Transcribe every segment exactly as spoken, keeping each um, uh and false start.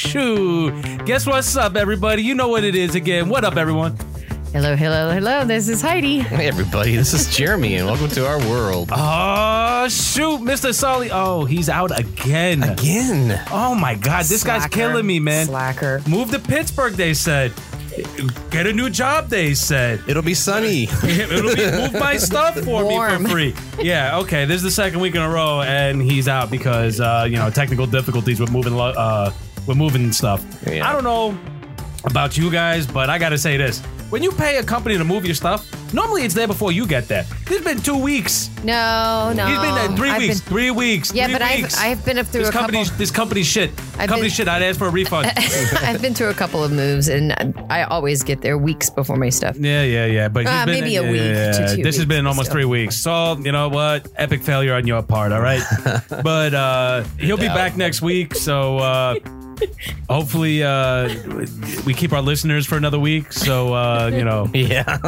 shoot. Guess what's up, everybody? You know what it is again. What up, everyone? Hello, hello, hello. This is Heidi. Hey, everybody. This is Jeremy, and welcome to our world. Oh, shoot. Mister Sully. Oh, he's out again. Again. Oh, my God. This Slacker. guy's killing me, man. Slacker. Move to Pittsburgh, they said. Get a new job, they said. It'll be sunny. It'll be move my stuff for Warm. me for free. Yeah, okay. This is the second week in a row, and he's out because uh, you know technical difficulties with moving lo- uh, with moving stuff. Yeah. I don't know about you guys, but I gotta say this: when you pay a company to move your stuff, normally it's there before you get there. It's been two weeks. No, no. He's been there three I've weeks. been- three weeks. Yeah, three but I've weeks. I've been up through this a couple. company's this company's shit. I've company been- shit. I'd ask for a refund. I've been through a couple of moves, and I always get there weeks before my stuff. Yeah, yeah, yeah. But he's Uh, been, maybe a yeah, week yeah, to yeah. two This has weeks, been but almost still. three weeks. So you know what? Epic failure on your part. All right. But uh, he'll be back next week. So uh, hopefully uh, we keep our listeners for another week. So uh, you know. Yeah.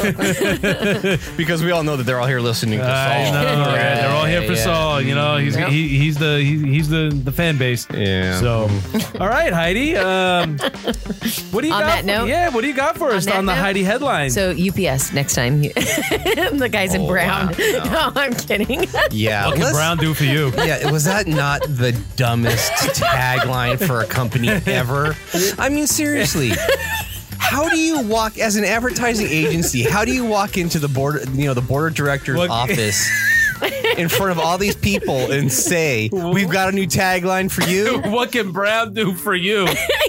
Because we all know that they're all here listening to Saul. I know, Right. right? They're all here for Yeah. Saul. You know, he's Yep. he, he's the he, he's the the fan base. Yeah. So, all right, Heidi. Um, what do you On got? that for, note- yeah. What do you got for us that on the note? Heidi headline? So U P S next time. The guys in Oh, brown. wow. No, I'm kidding. Yeah. what can let's- Brown do for you? Yeah, was that not the dumbest tagline for a company ever? I mean, seriously. How do you walk as an advertising agency? How do you walk into the board, you know, the board of directors What- office in front of all these people and say, "We've got a new tagline for you"? What can Brown do for you?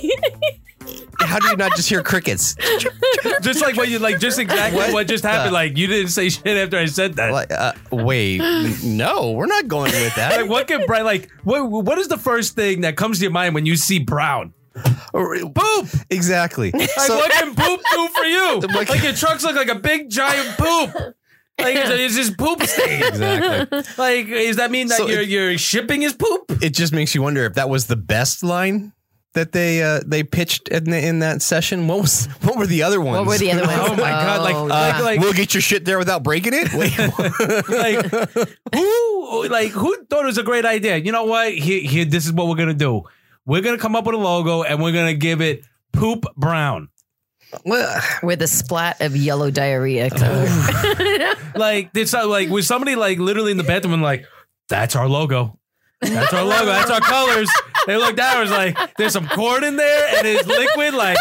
How do you not just hear crickets? Just like what you like, just exactly what, What just happened. the- Like you didn't say shit after I said that. Like, uh, wait, no, we're not going with that. Like what can Brown like? What what is the first thing that comes to your mind when you see Brown? Poop. Exactly. Like So- what can poop do for you? Like- Like your trucks look like a big giant poop. Like it's, it's just poop stain. Exactly. Like does that mean that So your it- your shipping is poop? It just makes you wonder if that was the best line that they uh, they pitched in the, in that session. What was what were the other ones? What were the other ones? Oh my God, like- Oh, like- yeah. like- we'll get your shit there without breaking it. Wait, Like who like who thought it was a great idea? You know what? Here, here this is what we're gonna do. We're gonna come up with a logo and we're gonna give it Poop Brown. well, With a splat of yellow diarrhea. color. Like it's not like was somebody like literally in the bathroom and like that's our logo. That's our logo. That's our colors. They looked down. It was like there's some corn in there and it's liquid like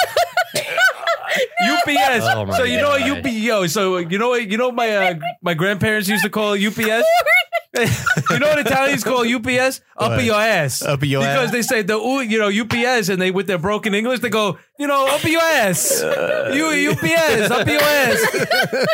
U P S. Oh my so you know what God. U P yo. So you know what you know what my uh, my grandparents used to call U P S. You know what Italians call U P S? Up What? your ass. Up your because ass? they say the ooh, you know U P S, and they with their broken English they go, you know, up your ass. You U P S, up your ass.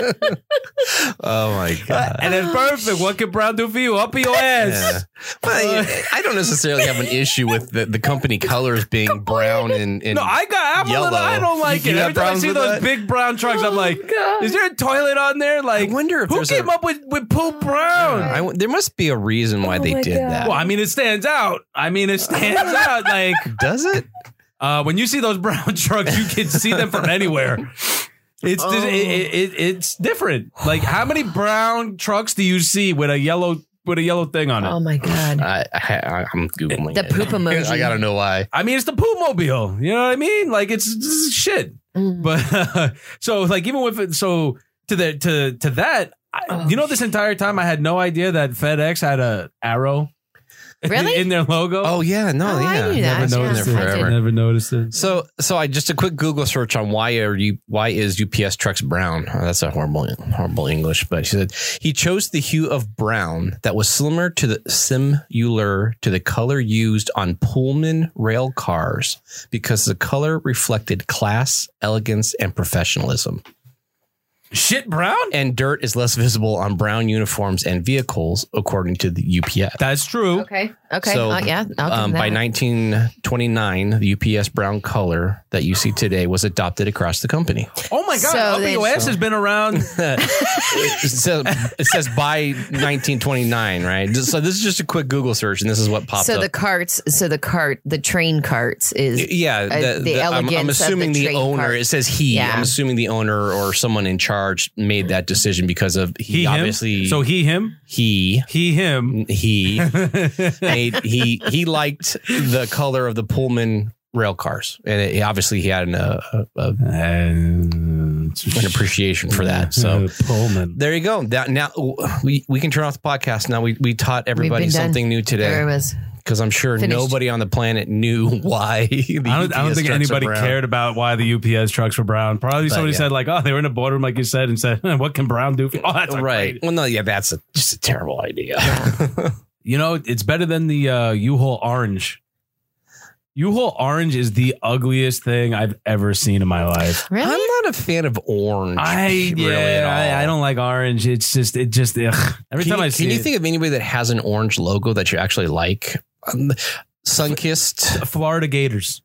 oh my god. And it's perfect. What can Brown do for you? Up your ass. Yeah. Well, I, I don't necessarily have an issue with the, the company colors being brown and, and No, I got. I'm a yellow. little. I don't like You it. got Every time I problems see with those that? big brown trucks, I'm like, God. is there a toilet on there? Like, I wonder if who there's came a- up with with Poop Brown? I w- there must be a reason why Oh they my did God. that. Well, I mean, it stands out. I mean, it stands out. Like, Does it? uh, when you see those brown trucks, you can see them from anywhere. It's just, it, it, it, it's different. Like, how many brown trucks do you see with a yellow with a yellow thing on it? Oh my God. I, I I'm googling The it. poop emoji. I gotta know why. I mean, it's the Poop Mobile. You know what I mean? Like, it's, it's shit. Mm. But uh, so, like, even with it, so to the to to that, I, Oh, you know, this entire time I had no idea that FedEx had a arrow. Really? in their logo. Oh yeah, no, Oh, I yeah. knew that. Never known Yes, there I forever. did. Never noticed it. So, so I just a quick Google search on why are you why is U P S trucks brown? Oh, that's a horrible, horrible English. But she said he chose the hue of brown that was similar to the similar to the color used on Pullman rail cars because the color reflected class, elegance, and professionalism. Shit brown? And dirt is less visible on brown uniforms and vehicles, according to the U P S. That's true. Okay. Okay. So, uh, yeah. I'll give Um, that. by nineteen twenty-nine, the U P S brown color that you see today was adopted across the company. Oh my God. So Up they- your ass has been around. it, says, it says by nineteen twenty-nine, right? So this is just a quick Google search, and this is what popped so up. the carts, so the cart, the train carts is yeah, uh, the, the the- I'm, elegance I'm of assuming the the, train owner. cart. It says he. Yeah. I'm assuming the owner or someone in charge made that decision because of he, He, him? obviously. So he, him? he He, him. he made he he liked the color of the Pullman rail cars, and it, obviously he had an, uh, a, a, And an appreciation for that. So Pullman. there you go. That now we, we can turn off the podcast. Now we, we taught everybody been done. something new There today it was. because I'm sure Finished. nobody on the planet knew why. The I don't, I don't think anybody cared about why the U P S trucks were brown. Probably But, somebody yeah. said like, oh, they were in a boardroom, like you said, and said, what can brown do for you? Oh, that's a Right. great- Well, no, yeah, that's a, just a terrible idea. You know, it's better than the uh, U-Haul orange. U-Haul orange is the ugliest thing I've ever seen in my life. Really? I'm not a fan of orange. I really at yeah, all. I, I don't like orange. It's just it just ugh. every Can time you, I see can you it, think of anybody that has an orange logo that you actually like? Um, Sunkissed. Florida Gators.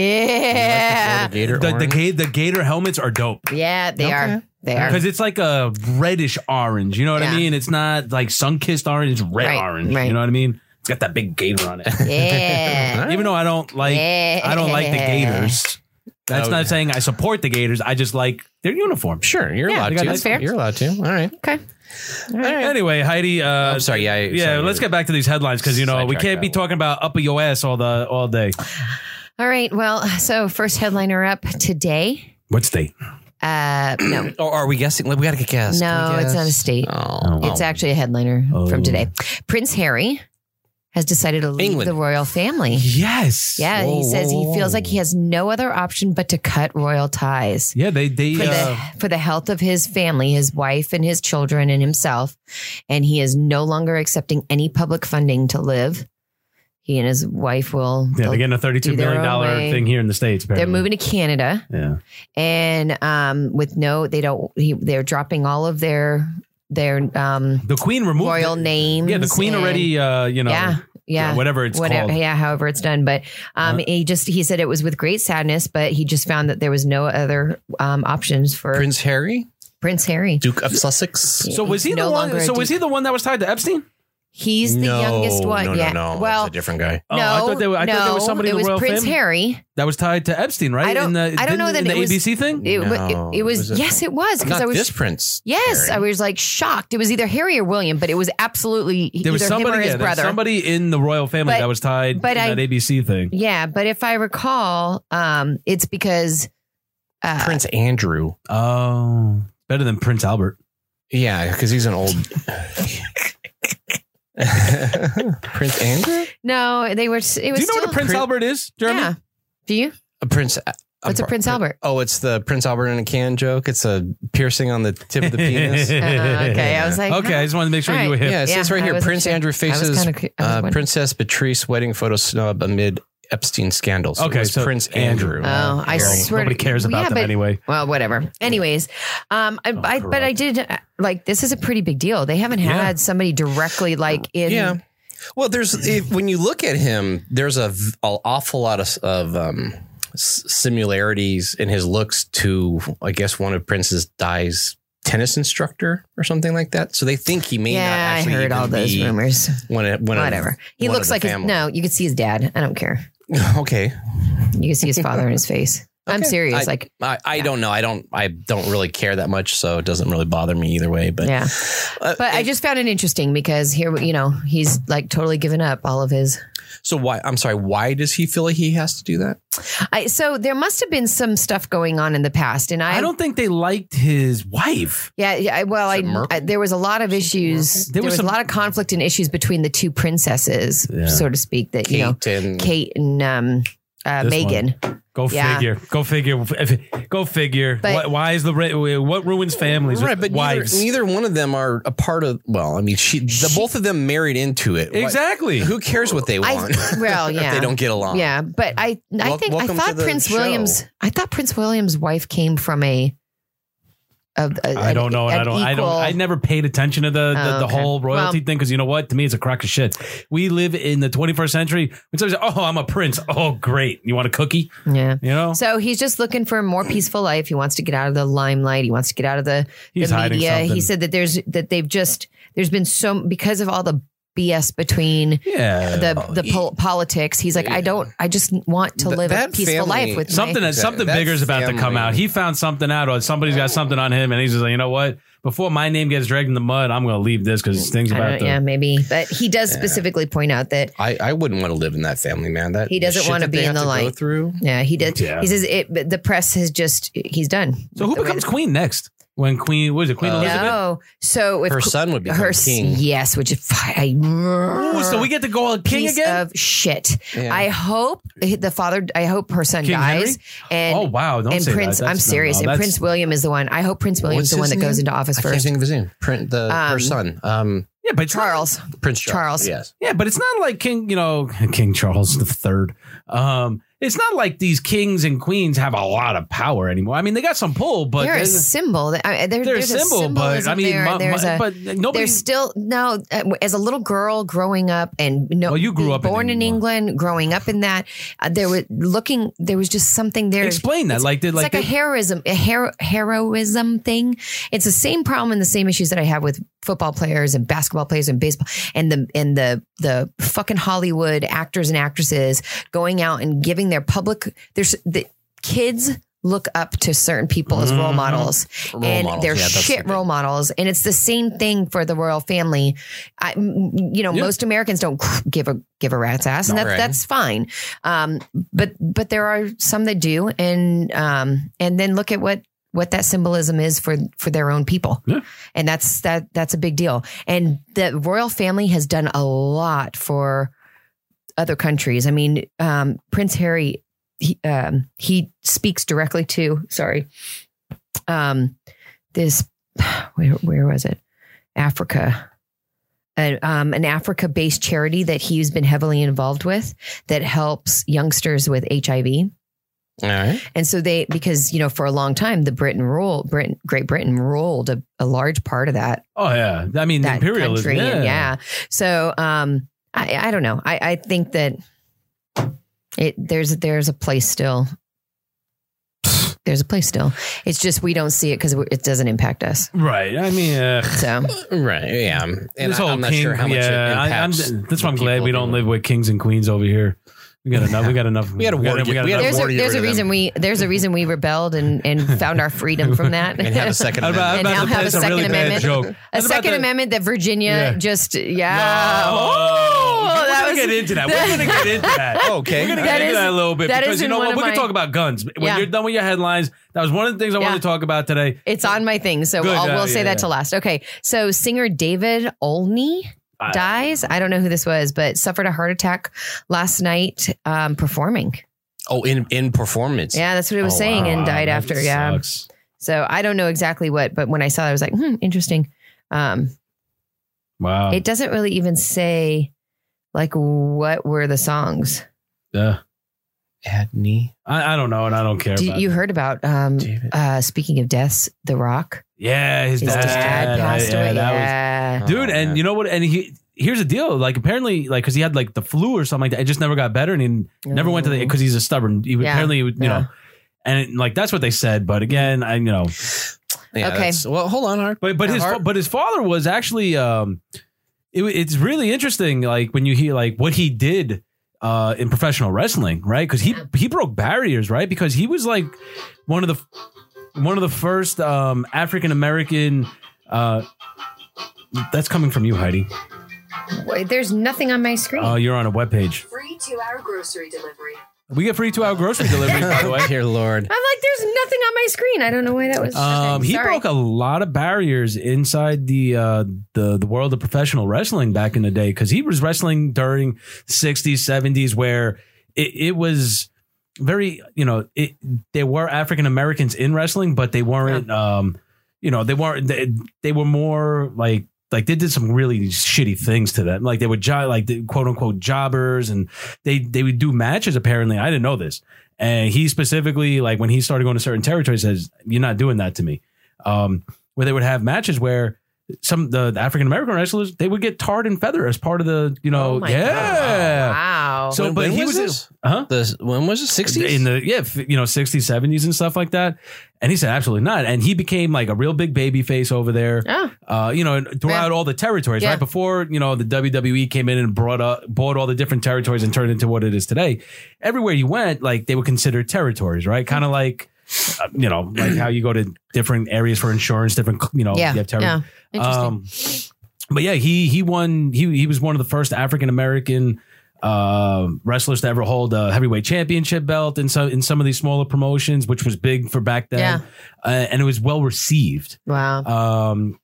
Yeah. Gator The the, orange? ga- the Gator helmets are dope Yeah, they Okay. are. They are. because it's like a reddish orange. You know what I Yeah. mean? It's not like sun-kissed orange. It's red Right, orange. right. You know what I mean? It's got that big gator on it. Yeah. Even though I don't like Yeah. I don't like the Gators. That's Oh, not yeah. saying I support the Gators. I just like their uniform. Sure, you're Yeah, allowed to. that's fair. You're allowed to. All right. Okay. Anyway, Heidi. Uh, I'm sorry. Yeah. I- yeah, sorry. let's get back to these headlines because you know we Sidetrack can't be that one. talking about up your ass all the all day. All right. Well, so first headliner up today. What state? Uh, no, Oh, are we guessing? We got to get guessed. Can no, we it's guess? not a state. Oh, It's actually a headliner Oh. from today. Prince Harry has decided to leave England. the royal family. Yes. Yeah, Whoa, he says whoa, he feels whoa. like he has no other option but to cut royal ties. Yeah. They they. For Uh, the for the health of his family, his wife and his children and himself, and he is no longer accepting any public funding to live. He and his wife will. yeah, they're getting a thirty-two do their million dollar own way. thing here in the States. They're Apparently. moving to Canada, Yeah. and um, with no, they don't. He, they're dropping all of their their um, The Queen removed royal it. names. Yeah, the Queen and- already. Uh, you know. Yeah, yeah, Whatever it's whatever, called. yeah, however it's done. But um, Uh, he just he said it was with great sadness, but he just found that there was no other um, options for Prince, Prince Harry, Harry. Duke of Sussex. So was he He's the no one? longer a So was duke. he the one that was tied to Epstein? He's the no, youngest one. No, yeah. no, no. Well, That's a different guy. Oh, no, I thought they were- I no, thought there was somebody it in the was royal Prince family. Harry. That was tied to Epstein, right? I don't- In the, I don't didn't- know that in the it was- A B C thing. It, No, it, it was, was it- yes, it was because Not I was this Prince. yes, Harry. I was like shocked. It was either Harry or William, but it was absolutely There was either him somebody, or his yeah, there was brother. somebody in the royal family But- that was tied but to I- that A B C thing. Yeah, but if I recall, um, it's because uh, Prince Andrew. Oh, better than Prince Albert. Yeah, because he's an old. Prince Andrew? no, they were. It was Do you know still, what a Prince Prin- Albert is, Jeremy? Yeah. Do you? A Prince. What's a Prince Albert? Oh, it's the Prince Albert in a can joke. It's a piercing on the tip of the penis. Uh, okay, I was like, okay, I just wanted to make sure All you were right. hip. Yeah, it says Yeah, right I here. wasn't Prince sure. Andrew I was faces kinda cu- I was uh, wondering. Princess Patrice wedding photo snub amid Epstein scandal. So Okay, it was so Prince Andrew. Andrew. Oh, I Harry. swear. Nobody to- cares about yeah, them but- anyway. Well, whatever. Anyways, um, I, I but I corrupt. did uh, like this is a pretty big deal. They haven't Yeah. had somebody directly like in. Yeah. Well, there's if, when you look at him, there's a v- an awful lot of, of um, s- similarities in his looks to, I guess, one of Prince's Di's tennis instructor or something like that. So they think he may not Yeah, I actually heard even all those be rumors. One of, one of- Whatever. He one looks of the like his, family. no. You can see his dad. I don't care. Okay. You can see his father in his face. I'm Okay. serious. I, like, I, I don't know. I don't. I don't really care that much, so it doesn't really bother me either way. But yeah. uh, But I just found it interesting because here, you know, he's like totally given up all of his. so why? I'm sorry. Why does he feel like he has to do that? I, so there must have been some stuff going on in the past, and I, I don't think they liked his wife. Yeah, yeah. I- Well, I, Is it Merkel? I there was a lot of issues. There, was was, some- a lot of conflict and issues between the two princesses, Yeah. so to speak. That you know, Kate and Kate and um, uh, This Megan. Go Yeah. figure. Go figure. If- Go figure. But- What, why is the ra- what ruins families? right, but neither, wives. neither one of them are a part of. Well, I mean, she, the both of them married into it. Why- Exactly. who cares what they I, want? well, if yeah, they don't get along. Yeah, but I, I Wel- think I welcome to thought the Prince show. William's. I thought Prince William's wife came from a. a, a I don't know. an And I don't. I don't. equal- I never paid attention to the the, Oh, the okay. whole royalty Well- thing because you know what? To me, it's a crock of shit. We live in the twenty-first century. When somebody says, "Oh, I'm a prince," oh, great. You want a cookie? Yeah. You know. So he's just looking for a more peaceful life. He wants to get out of the limelight. He wants to get out of the, He's the hiding media. something. He said that there's that they've just there's been so because of all the B S between Yeah. the the he- pol- politics. He's like, I don't. I just want to Th- live a that peaceful family- life with Something my, that something That bigger is about to come family- out. He found something out, or somebody's got something on him, and he's just like, you know what? Before my name gets dragged in the mud, I'm going to leave this because things I about don't, to. yeah, maybe. But he does specifically point out that I, I wouldn't want to live in that family, man. That He doesn't the shit wanna that be they in have the to go light. through. yeah, he did. Yeah. He says it. But the press has just he's done. So who becomes queen next? When Queen, what is it, Queen Uh, Elizabeth? No, so if Her son would become her king. yes, which is I, Ooh, so we get to go all king piece again? of shit. Yeah. I hope the father. I hope her son King dies. Henry? And Oh, wow, don't and say that. Prince. That's- I'm serious. no, no, and that's- Prince William is the one. I hope Prince William's What's the one his that goes name? into office I can't first. think of his name. Print the her Um, son. Um, yeah, but it's not- Charles. Prince Charles. Charles. Yes. yeah, but it's not like King, you know, King Charles the Third. Um, it's not like these kings and queens have a lot of power anymore. I mean, they got some pull, but They're a there's- symbol. That- I- there- they're a there's symbol, but I symbolism mean, there. my- there's my- a, but nobody. There's still no. uh, As a little girl growing up, and no, Well, you grew up in born in England. England, growing up in that. Uh, there was looking. There was just something there. Explain that, It's, like, did it's like, like, they- a heroism, a hero, heroism thing. It's the same problem and the same issues that I have with football players and basketball players and baseball and the and the the fucking Hollywood actors and actresses going out and giving their public. There's the kids look up to certain people as role Mhm. models, Role and models. they're Yeah, that's shit the role models, and it's the same thing for the royal family. I, m- you know, Yeah. most Americans don't give a give a rat's ass, and No, that's right. that's fine. Um, but but there are some that do, and um, and then look at what what that symbolism is for for their own people, Yeah. and that's that that's a big deal. And the royal family has done a lot for other countries. I mean, um, Prince Harry. He, um, he speaks directly to, sorry, um, this, where, where was it? Africa, uh, um, an Africa based charity that he's been heavily involved with that helps youngsters with H I V. All right. And so they, because, you know, for a long time, the Britain rule, Britain, Great Britain ruled a, a large part of that, oh yeah, I mean, that imperialism. country. Yeah. And yeah. So, um, I, I don't know. I, I think that it, there's, there's a place still. There's a place still. It's just, we don't see it because it doesn't impact us. Right. I mean, uh, So Right. Yeah. And this I, whole I'm not king. sure how much yeah, it I, I'm, impacts. that's why I'm the glad people we don't who- live with kings and queens over here. We got enough. We got enough. We had a war to get- we had a enough- there's war a, to get there's a rid of reason them. we, there's a reason we rebelled and, and found our freedom from that. And have a second I'm about, I'm And about now to have place a a, really Second bad Amendment. joke. A I was about second to- amendment that Virginia Yeah. just, yeah. No. Oh, We're that gonna was- get into that. We're gonna get into that. Okay. We're gonna That get into is- that a little bit that because is you in know one what? of We can my- talk about guns when Yeah. you're done with your headlines. That was one of the things I wanted Yeah. to talk about today. It's on my thing. So Good, I'll, yeah, we'll say yeah, that yeah. till last. Okay. So singer David Olney I- dies. I don't know who this was, but suffered a heart attack last night um, performing. Oh, in in performance. Yeah, that's what it was Oh, saying, wow. and died That after. Yeah. sucks. So I don't know exactly what, but when I saw that, I was like, hmm, interesting. Um, Wow. it doesn't really even say like what were the songs. yeah. Adney. I, I don't know, and I don't care. Do, about you it. heard about, um, David. uh, speaking of deaths, The Rock? Yeah, his, His dad's dad dead. passed yeah, away. that was- Yeah. was- dude. Oh, and man. you know what? And he here's the deal. Like apparently, like because he had like the flu or something like that. It just never got better, and he never went to the because he's a stubborn. He, Yeah. Apparently, you Yeah. know, and it, like that's what they said. But again, I you know, Yeah, Okay. that's- Well, hold on, Art. but but Yeah, his Hart- but his father was actually um, it, it's really interesting. Like when you hear like what he did. Uh, in professional wrestling, right? Because he he broke barriers, right? Because he was like one of the one of the first um, African American. Uh, that's coming from you, Heidi. Wait, there's nothing on my screen. Oh, you're on a webpage. Free two-hour grocery delivery. We get free two-hour grocery delivery, by the way. Dear Lord. I'm like, there's nothing on my screen. I don't know why that was. Um, okay, he sorry. broke a lot of barriers inside the uh, the the world of professional wrestling back in the day because he was wrestling during sixties, seventies, where it, it was very, you know, it, there were African Americans in wrestling, but they weren't, um, you know, they weren't. They, they were more like. Like they did some really shitty things to them. Like they would jo- like the quote unquote jobbers, and they they would do matches. Apparently, I didn't know this. And he specifically, like when he started going to certain territories, says, "You're not doing that to me." Um, where they would have matches where some the, the African American wrestlers they would get tarred and feathered as part of the you know Oh my yeah God. Wow. Wow. So, When- but when he was was, this? huh? The, when was it? sixties? In the yeah, f- you know, sixties, seventies, and stuff like that. And he said absolutely not. And he became like a real big baby face over there. Oh. Uh, you know, and throughout Yeah. all the territories, Yeah. right before you know the W W E came in and brought up bought all the different territories and turned it into what it is today. Everywhere you went, like they were considered territories, right? Kind of like. Uh, you know, like how you go to different areas for insurance, different, you know, Yeah. you have territory. Yeah. Interesting. Um, but yeah, he he won. He he was one of the first African American uh, wrestlers to ever hold a heavyweight championship belt in some in some of these smaller promotions, which was big for back then. Yeah. Uh, and it was well received. Wow. Um,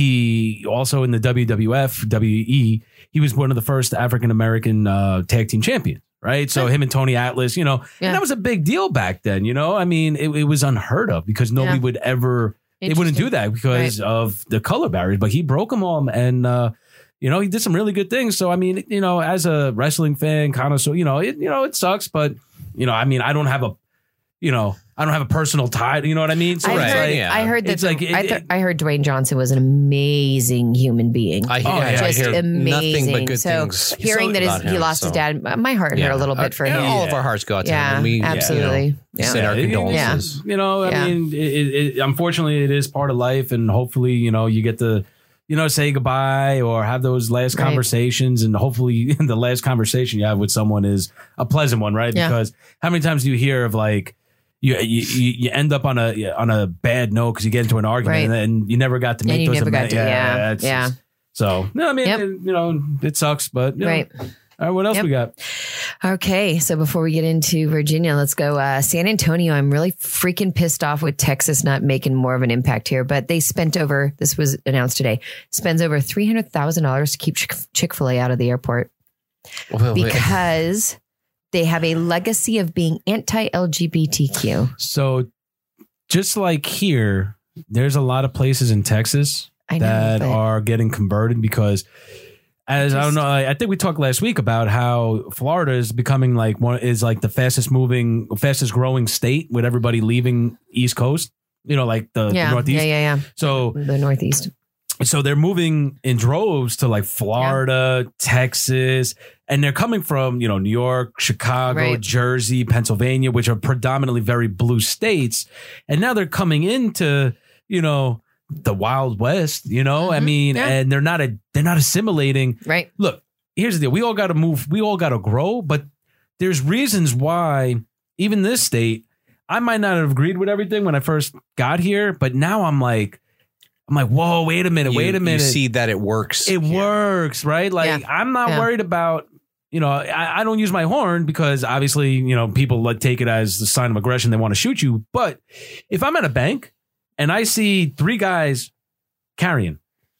he also in the W W F, W E, he was one of the first African American uh, tag team champions. Right. So him and Tony Atlas, you know, Yeah. and that was a big deal back then. You know, I mean, it, it was unheard of because nobody Yeah. would ever, they wouldn't do that because of the color barriers, but he broke them all. And, uh, you know, he did some really good things. So, I mean, you know, as a wrestling fan, kind of, so, you know, it, you know, it sucks, but, you know, I mean, I don't have a, you know, I don't have a personal tie. You know what I mean? So I it's heard, like, yeah. I heard that. It's the- like it- I, th- it- I heard Dwayne Johnson was an amazing human being. I, Oh, I, yeah. I Just hear amazing. nothing but good so things. hearing so that his, about he him, lost so. his dad, my heart hurt a little bit for Uh, him. All of our hearts go out to Yeah, him. And we, absolutely. You know, Yeah. send our it- it- condolences. You know, I Yeah. mean, it, it, it, unfortunately, it is part of life, and hopefully, you know, you get to, you know, say goodbye or have those last Right. conversations, and hopefully, the last conversation you have with someone is a pleasant one, right? Yeah. Because how many times do you hear of like you you, you you end up on a on a bad note because you get into an argument Right. and you never got to make And you those never got amends. to- yeah, it's yeah. just- so no, I mean, Yep. it- you know, it sucks, but you know. Right. All right, what else Yep. we got? Okay, so before we get into Virginia, let's go uh, San Antonio. I'm really freaking pissed off with Texas not making more of an impact here, but they spent over, this was announced today, spends over three hundred thousand dollars to keep Chick- Chick-fil-A out of the airport Well, wait. because they have a legacy of being anti-L G B T Q. So, just like here, there's a lot of places in Texas I know, that but- are getting converted because, as I don't know, I, I think we talked last week about how Florida is becoming like one is like the fastest moving, fastest growing state with everybody leaving East Coast. You know, like the, the Yeah, Northeast. yeah, yeah, yeah. So, The Northeast. so they're moving in droves to like Florida, Texas, and they're coming from, you know, New York, Chicago, Right. Jersey, Pennsylvania, which are predominantly very blue states. And now they're coming into, you know, the Wild West, you know, I Mhm. mean, Yeah. and they're not a, they're not assimilating. Right. Look, here's the deal. We all got to move. We all got to grow, but there's reasons why even this state, I might not have agreed with everything when I first got here, but now I'm like, I'm like, whoa, wait a minute, You- wait a minute. You see that it works. It here. works, right? Like Yeah. I'm not Yeah. worried about, you know, I, I don't use my horn because obviously, you know, people like take it as the sign of aggression. They want to shoot you. But if I'm at a bank and I see three guys carrying,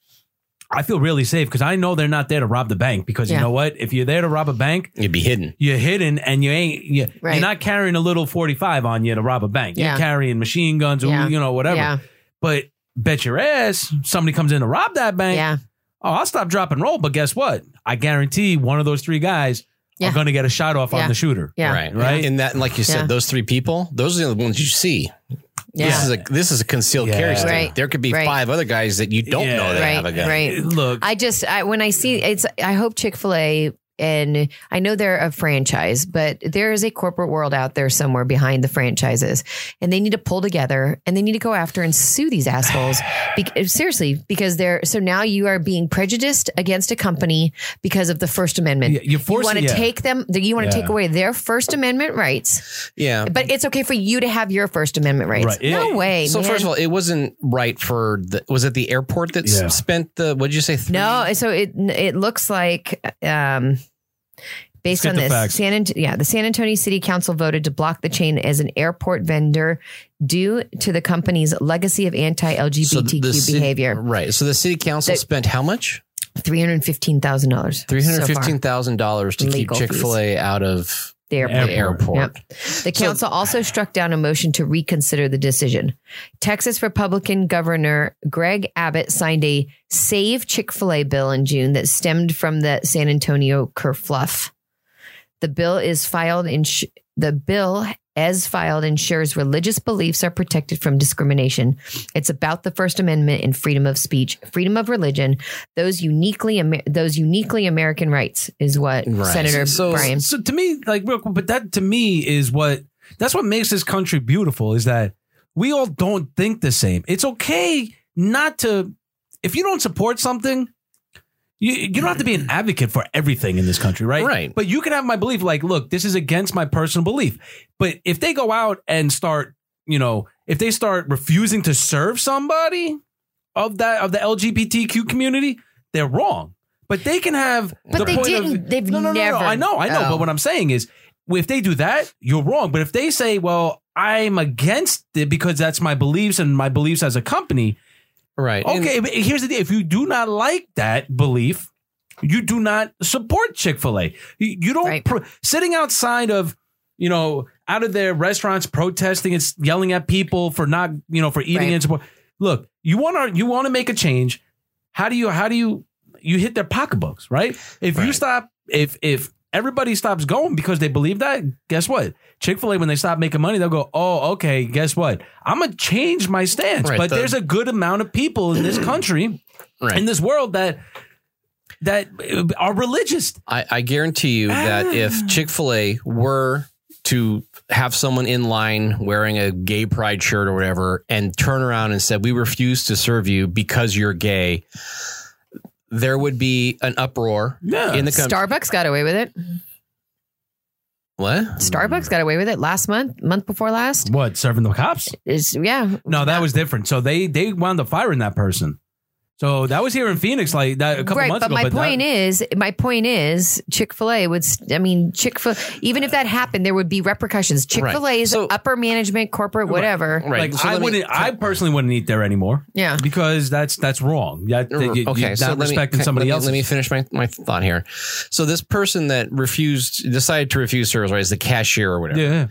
I feel really safe because I know they're not there to rob the bank. Because Yeah. you know what? If you're there to rob a bank, You'd be hidden. you're hidden and you ain't, you, Right. you're not carrying a little forty-five on you to rob a bank. Yeah. You're carrying machine guns or, Yeah. you know, whatever. Yeah. But bet your ass somebody comes in to rob that bank. Yeah. Oh, I'll stop, drop, and roll. But guess what? I guarantee one of those three guys Yeah. are going to get a shot off Yeah. on the shooter. Yeah. Right. Right. And that, like you said, Yeah. those three people, those are the ones you see. Yeah. This is a this is a concealed Yeah. carry state. Right. There could be Right. five other guys that you don't Yeah. know that Right, have a gun. right. Look, I just I, when I see it's I hope Chick-fil-A, and I know they're a franchise, but there is a corporate world out there somewhere behind the franchises, and they need to pull together and they need to go after and sue these assholes. Be- seriously, because they're so now you are being prejudiced against a company because of the First Amendment. Yeah, you're you forcing- want to yeah. take them, you want to Yeah. take away their First Amendment rights, Yeah. but it's okay for you to have your First Amendment rights. Right. No Yeah. way. So man. first of all, it wasn't right for the. Was it the airport that s- Yeah. spent the? What did you say? Three? No, so it it looks like um, based Let's on get the this, facts. San Ant- yeah, the San Antonio City Council voted to block the chain as an airport vendor due to the company's legacy of anti-L G B T Q the ci- behavior. Right. So the city council The- spent how much? Three hundred fifteen thousand dollars. Three hundred fifteen thousand dollars to keep Legal fees. Chick Fil A out of The airport. the airport. Yep. The council also struck down a motion to reconsider the decision. Texas Republican Governor Greg Abbott signed a Save Chick-fil-A bill in June that stemmed from the San Antonio kerfluff. The bill is filed in sh- the bill as filed, ensures religious beliefs are protected from discrimination. It's about the First Amendment and freedom of speech, freedom of religion, those uniquely Amer- those uniquely American rights is what Right. Senator So, Brian. so to me, like, real quick, but that to me is what that's what makes this country beautiful is that we all don't think the same. It's okay not to, if you don't support something, you, you don't have to be an advocate for everything in this country, right? Right. But you can have my belief, like, look, this is against my personal belief. But if they go out and start, you know, if they start refusing to serve somebody of that, of the L G B T Q community, they're wrong. But they can have But the they point didn't. of, They've no, no, no, never. no, I know, I know. Oh. But what I'm saying is, if they do that, you're wrong. But if they say, well, I'm against it because that's my beliefs and my beliefs as a company. Right. And- Okay, but here's the deal. If you do not like that belief, you do not support Chick-fil-A. You, you don't Right. pro- sitting outside of, you know, out of their restaurants protesting and s- yelling at people for not, you know, for eating Right. and support. Look, you want to you want to make a change. How do you how do you you hit their pocketbooks, right? If you Right. stop if if everybody stops going because they believe that, guess what? Chick-fil-A, when they stop making money, they'll go, oh, okay, guess what? I'm going to change my stance. Right, but the- there's a good amount of people in this country, Right. in this world that that are religious. I, I guarantee you that if Chick-fil-A were to have someone in line wearing a gay pride shirt or whatever and turn around and said, we refuse to serve you because you're gay, there would be an uproar Yeah. in the country. Starbucks got away with it. What? Starbucks got away with it last month, month before last. What, serving the cops? Is yeah. No, that was different. So they they wound up firing that person. So that was here in Phoenix like that a couple right, months but ago. my but point that, is, my point is, Chick-fil-A would. st- I mean, Chick-fil. Even if that happened, there would be repercussions. Chick-fil-A is So- upper management, corporate, whatever. Right. like So I let me- wouldn't I personally wouldn't eat there anymore. Yeah. Because that's that's wrong. That, that you, okay, you're so not let me, respecting somebody let me, else. Let me finish my, my thought here. So this person that refused, decided to refuse service, right, is the cashier or whatever. Yeah.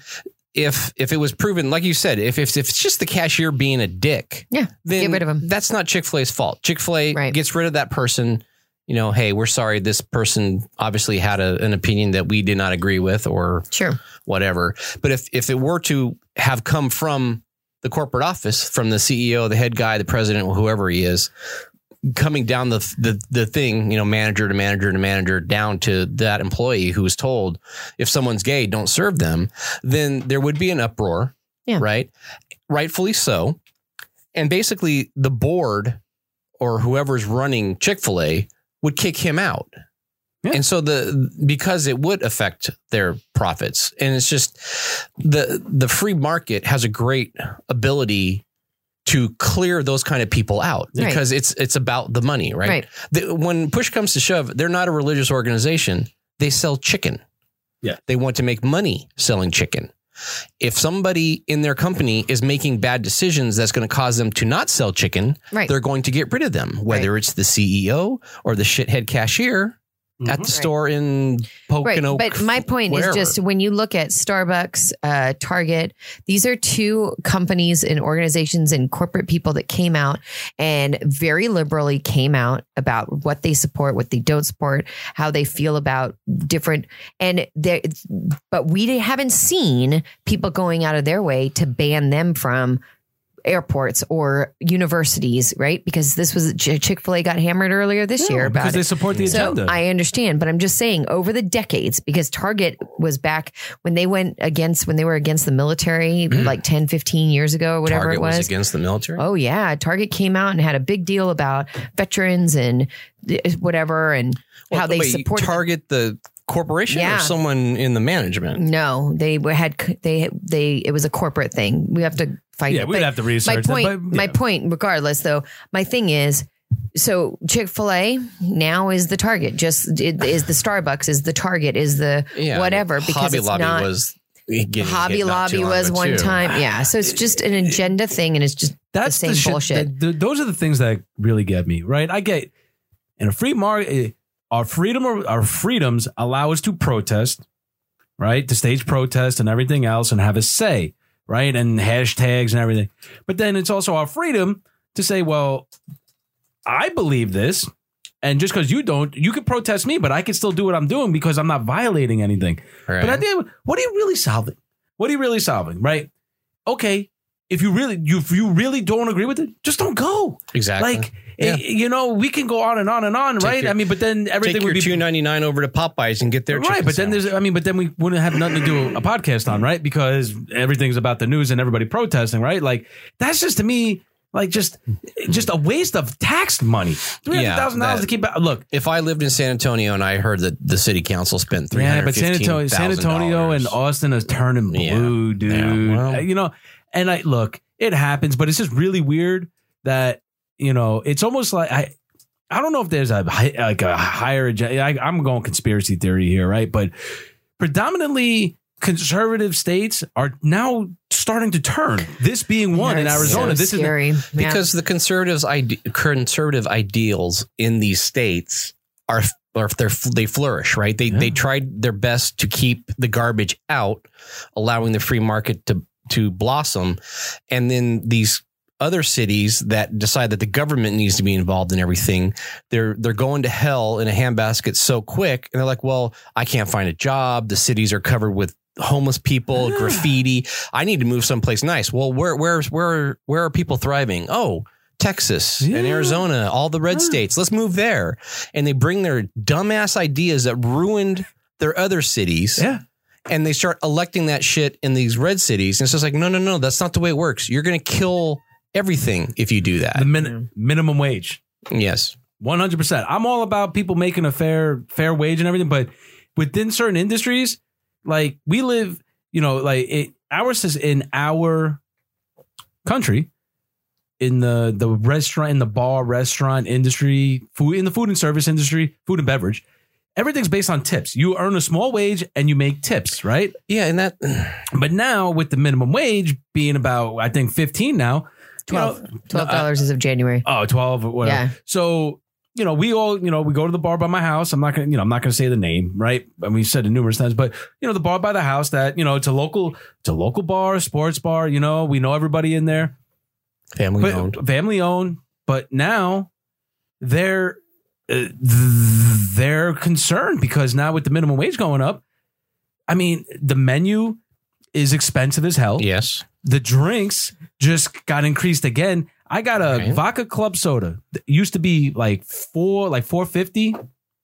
If if it was proven, like you said, if, if if it's just the cashier being a dick, Yeah. then Get rid of him. that's not Chick-fil-A's fault. Chick-fil-A Right. gets rid of that person. You know, hey, we're sorry. This person obviously had a, an opinion that we did not agree with or Sure. whatever. But if if it were to have come from the corporate office, from the C E O, the head guy, the president, whoever he is, coming down the the the thing, you know, manager to manager to manager down to that employee who was told if someone's gay, don't serve them, then there would be an uproar, Yeah. right? Rightfully so. And basically the board or whoever's running Chick-fil-A would kick him out. Yeah. And so the because it would affect their profits. And it's just the the free market has a great ability to clear those kind of people out Right. because it's it's about the money, right? Right. The, when push comes to shove, they're not a religious organization. They sell chicken. Yeah. They want to make money selling chicken. If somebody in their company is making bad decisions that's going to cause them to not sell chicken, Right. they're going to get rid of them, whether it's the C E O or the shithead cashier at the Right. store in Right. Pocono. But my point wherever. is just when you look at Starbucks, uh, Target, these are two companies and organizations and corporate people that came out and very liberally came out about what they support, what they don't support, how they feel about different. And there, but we haven't seen people going out of their way to ban them from airports or universities, right? Because this was Ch- Chick-fil-A got hammered earlier this year about because it. they support the So agenda. I understand, but I'm just saying over the decades, because Target was back when they went against, when they were against the military, like ten, fifteen years ago or whatever Target it was. was against the military. Oh yeah. Target came out and had a big deal about veterans and th- whatever and how they Wait, supported. Target the corporation Yeah. or someone in the management. No, they were- had, they, they, it was a corporate thing. We have to fight yeah, it. we'd But have to my research point, that. But, my yeah. point, regardless though, my thing is, so Chick-fil-A now is the Target, just it, is the Starbucks, is the Target, is the Yeah, whatever, because Hobby it's Lobby not, was getting Hobby hit not too Lobby long was ago, one too. time. Yeah. So it's just an agenda thing and it's just That's the same shit bullshit. that- th- those are the things that really get me, right? I get in a free market, our freedom, our freedoms allow us to protest, right? To stage protest and everything else and have a say, right? And hashtags and everything. But then it's also our freedom to say, well, I believe this. And just because you don't, you can protest me, but I can still do what I'm doing because I'm not violating anything. Right. But at the end, what are you really solving? what are you really solving, right? Okay, if you really you if you really don't agree with it, just don't go. Exactly. Like Yeah. eh, you know, we can go on and on and on, Take right? your- I mean, but then everything Take would your be two ninety-nine over to Popeyes and get their right. chicken But then sandwich. there's, I mean, but then we wouldn't have nothing to do a podcast on, right? Because everything's about the news and everybody protesting, right? Like that's just to me. Like just, just a waste of tax money. Three hundred thousand dollars to keep. Look, If I lived in San Antonio and I heard that the city council spent three yeah, hundred but San fifteen Antonio, San thousand Antonio, and Austin is turning blue, Yeah. dude. Yeah, well. You know, and I look, it happens, but it's just really weird that you know, it's almost like I, I don't know if there's a hi- like a higher agenda. I, I'm going conspiracy theory here, right? But predominantly conservative states are now starting to turn. This being one in That's Arizona. so this scary. is Yeah. because the conservatives ide- conservative ideals in these states are or if they're they flourish, right? They Yeah. they tried their best to keep the garbage out, allowing the free market to to blossom, and then these other cities that decide that the government needs to be involved in everything, they're they're going to hell in a handbasket so quick, and they're like, well, I can't find a job. The cities are covered with homeless people, Yeah. graffiti. I need to move someplace nice. Well, where where's where where are people thriving? Oh, Texas and Yeah. Arizona, all the red Yeah. states. Let's move there. And they bring their dumbass ideas that ruined their other cities. yeah. And they start electing that shit in these red cities. And it's just like, no, no, no, that's not the way it works. You're going to kill everything if you do that. The min- minimum wage. Yes. one hundred percent. I'm all about people making a fair fair wage and everything, but within certain industries, like we live, you know, like it, ours is in our country, in the the restaurant, in the bar, restaurant industry, food in the food and service industry, food and beverage. Everything's based on tips. You earn a small wage and you make tips, right? Yeah. And that, But now with the minimum wage being about, I think, fifteen now. you know, twelve twelve dollars as of January. Oh, twelve, whatever. Yeah. So, you know, we all, you know, we go to the bar by my house. I'm not going to, you know, I'm not going to say the name, right? I mean, we said it numerous times, but, you know, the bar by the house that, you know, it's a local, it's a local bar, sports bar, you know, we know everybody in there. family But owned. family owned. But now they're, uh, they're concerned because now with the minimum wage going up, I mean, the menu is expensive as hell. Yes. The drinks just got increased again. I got a Right. vodka club soda. It used to be like four, like four fifty,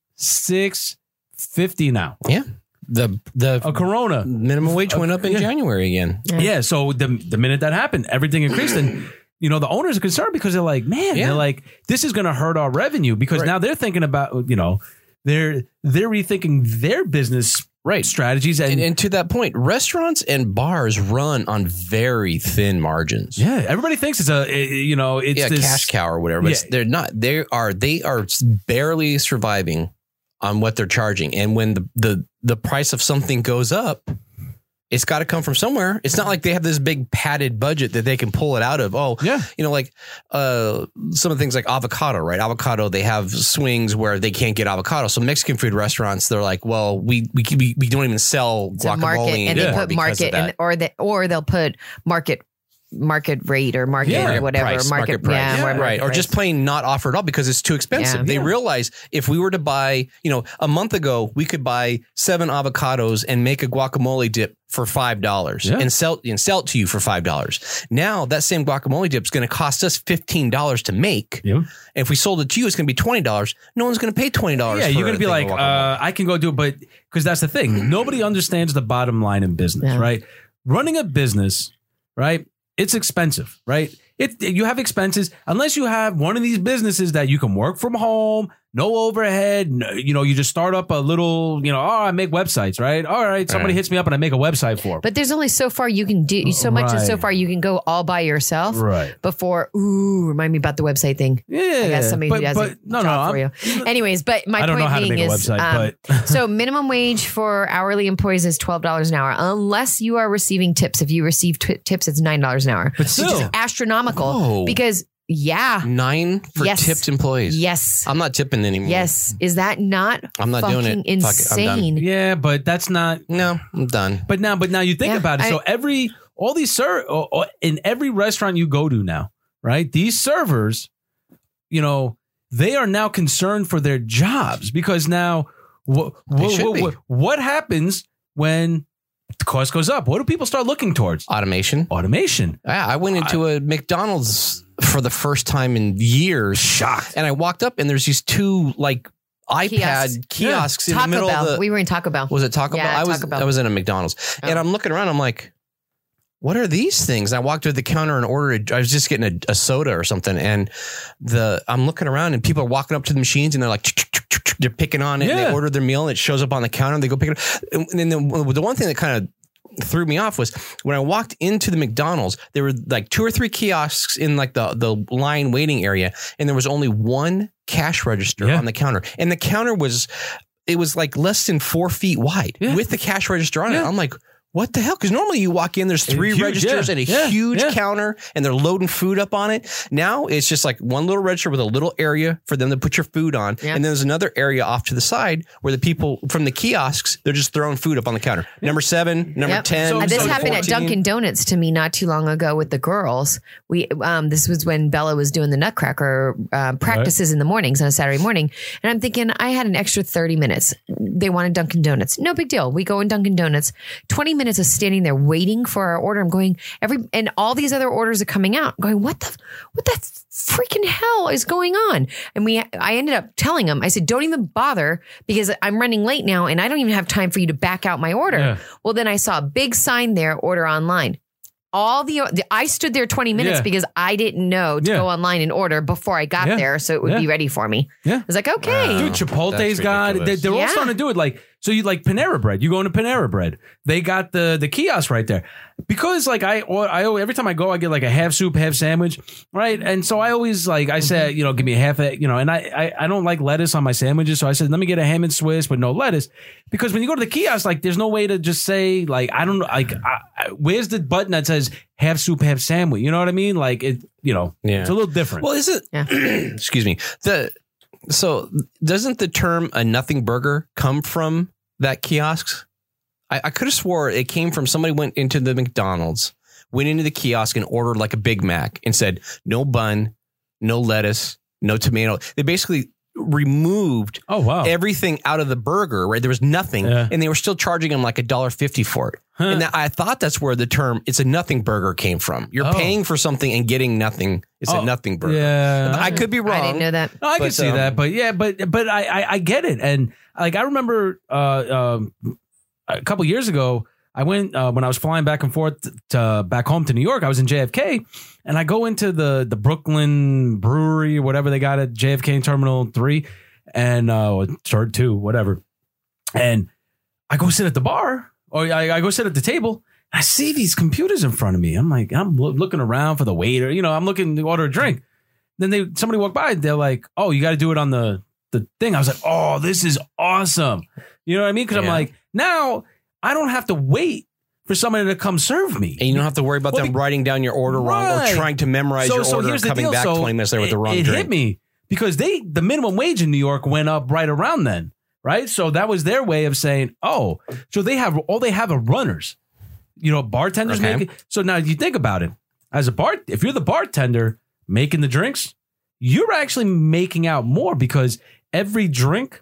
six fifty now. Yeah. The, the A Corona. minimum wage went up in Yeah. January again. Yeah. Yeah. So the the minute that happened, everything increased, and you know the owners are concerned because they're like, man, Yeah. they're like, this is going to hurt our revenue because Right. now they're thinking about, you know, they're they're rethinking their business Right. strategies and, And, and to that point, restaurants and bars run on very thin margins. yeah, everybody thinks it's a eh, you know it's yeah, this cash cow or whatever. But Yeah. they're not. They are. They are barely surviving on what they're charging. And when the the the price of something goes up, it's got to come from somewhere. It's not like they have this big padded budget that they can pull it out of. Oh, Yeah. you know, like uh, some of the things like avocado, right? Avocado, they have swings where they can't get avocado. So Mexican food restaurants, they're like, well, we we we, we don't even sell It's a guacamole market, and they anymore put because market, of that. and or they or they'll put market market rate or market Yeah. or whatever price, market, price. yeah, Yeah. market Right. Or price. just plain not offered at all because it's too expensive. Yeah. They Yeah. realize if we were to buy, you know, a month ago, we could buy seven avocados and make a guacamole dip for five dollars Yeah. and sell and sell it to you for five dollars. Now that same guacamole dip is going to cost us fifteen dollars to make. Yeah. And if we sold it to you, it's going to be twenty dollars. No one's going to pay twenty dollars. Yeah, for you're gonna a be thing like, of guacamole. uh, I can go do it, but because that's the thing, nobody understands the bottom line in business, Yeah. right? Running a business, right? It's expensive, right? It you have expenses unless you have one of these businesses that you can work from home, no overhead. No, you know, you just start up a little, you know, oh, I make websites, right? All right, somebody Right. hits me up and I make a website for them. But there's only so far you can do, so much and so Right. far you can go all by yourself Right. before. Ooh, remind me about the website thing. Yeah, I got somebody but, who does but, a no, no, job I'm- for you. Anyways, but my I don't point know how to being make a is, website, um, but so minimum wage for hourly employees is twelve dollars an hour, unless you are receiving tips. If you receive t- tips, it's nine dollars an hour, but which still, is astronomical. Whoa. Because yeah, Nine for Yes. tipped employees. yes, I'm not tipping anymore. yes. Is that not? I'm not doing fucking it. Fuck it, I'm done. insane? yeah, but that's not. No, I'm done. But now, but now you think Yeah, about it. I- So every all these ser or- or in every restaurant you go to now, right? These servers, you know, they are now concerned for their jobs because now what They what, should what, be. what, what happens when the cost goes up. What do people start looking towards? Automation. Automation. Yeah, I went into a McDonald's for the first time in years. Shocked. And I walked up and there's these two like iPad Kiosks. kiosks in Taco the middle Bell. of the. We were in Taco Bell. Was it Taco Yeah, Bell? I was. Taco Bell. I was in a McDonald's, Oh. and I'm looking around. I'm like, what are these things? I walked to the counter and ordered. A, I was just getting a, a soda or something, and the I'm looking around, and people are walking up to the machines, and they're like, they're picking on it. And Yeah. they order their meal, and it shows up on the counter. And they go pick it up. And then the, the one thing that kind of threw me off was when I walked into the McDonald's, there were like two or three kiosks in like the, the line waiting area. And there was only one cash register Yeah. on the counter. And the counter was, it was like less than four feet wide Yeah. with the cash register on Yeah. it. I'm like, what the hell? Because normally you walk in, there's three huge, registers yeah, and a yeah, huge yeah. counter and they're loading food up on it. Now it's just like one little register with a little area for them to put your food on. Yeah. And then there's another area off to the side where the people from the kiosks, they're just throwing food up on the counter. Number seven, number Yep. ten. So- Uh, this so happened at fourteen. Dunkin' Donuts to me not too long ago with the girls. We um, this was when Bella was doing the Nutcracker uh, practices in the mornings on a Saturday morning, and I'm thinking I had an extra thirty minutes. They wanted Dunkin' Donuts, no big deal. We go in Dunkin' Donuts. Twenty minutes of standing there waiting for our order. I'm going every and all these other orders are coming out. I'm going what the what the freaking hell is going on? And we I ended up telling them. I said, don't even bother because I'm running late now, and I don't even have time for you to back out my order. Yeah. Well, then I saw a big sign there, order online. All the, the I stood there twenty minutes Yeah. because I didn't know to Yeah. go online and order before I got Yeah. there, so it would Yeah. be ready for me. Yeah. I was like, okay, Wow. Dude, Chipotle's That's got they, ridiculous. they're all Yeah. starting to do it. Like, so you like Panera Bread. You go into Panera Bread. They got the the kiosk right there. Because like I or I always- every time I go, I get like a half soup, half sandwich, right? And so I always like I said, you know, give me a half, a, you know, and I, I I don't like lettuce on my sandwiches, so I said, let me get a ham and Swiss with no lettuce, because when you go to the kiosk, like there's no way to just say like I don't know, like I, I, where's the button that says half soup, half sandwich? You know what I mean? Like it, you know, Yeah. it's a little different. Well, is it? Yeah. Excuse me. The so doesn't the term a nothing burger come from that kiosks? I, I could have swore it came from somebody went into the McDonald's, went into the kiosk and ordered like a Big Mac and said no bun, no lettuce, no tomato. They basically removed oh wow, everything out of the burger. Right, there was nothing, Yeah. and they were still charging them like a dollar fifty for it. Huh. And that, I thought that's where the term "it's a nothing burger" came from. You're Oh. paying for something and getting nothing. It's Oh, a nothing burger. yeah. I could be wrong. I didn't know that. No, I can But, see um, that, but yeah, but but I, I I get it, and like I remember uh, um, a couple years ago, I went uh, when I was flying back and forth to back home to New York. I was in J F K, and I go into the the Brooklyn Brewery or whatever they got at J F K Terminal Three, and uh, or two, whatever, and I go sit at the bar, or I, I go sit at the table. I see these computers in front of me. I'm like, I'm lo- looking around for the waiter. You know, I'm looking to order a drink. Then they somebody walked by. They're like, "Oh, you got to do it on the the thing." I was like, "Oh, this is awesome." You know what I mean? Because I'm Yeah. like, now I don't have to wait for somebody to come serve me. And you don't have to worry about Well, them be- writing down your order wrong Right. or trying to memorize your order and coming back twenty minutes later with it, the wrong it drink. hit me because they the minimum wage in New York went up right around then, right? So that was their way of saying, "Oh, so they have all they have are runners." You know, bartenders Okay. make it. So now you think about it. As a bar, if you're the bartender making the drinks, you're actually making out more because every drink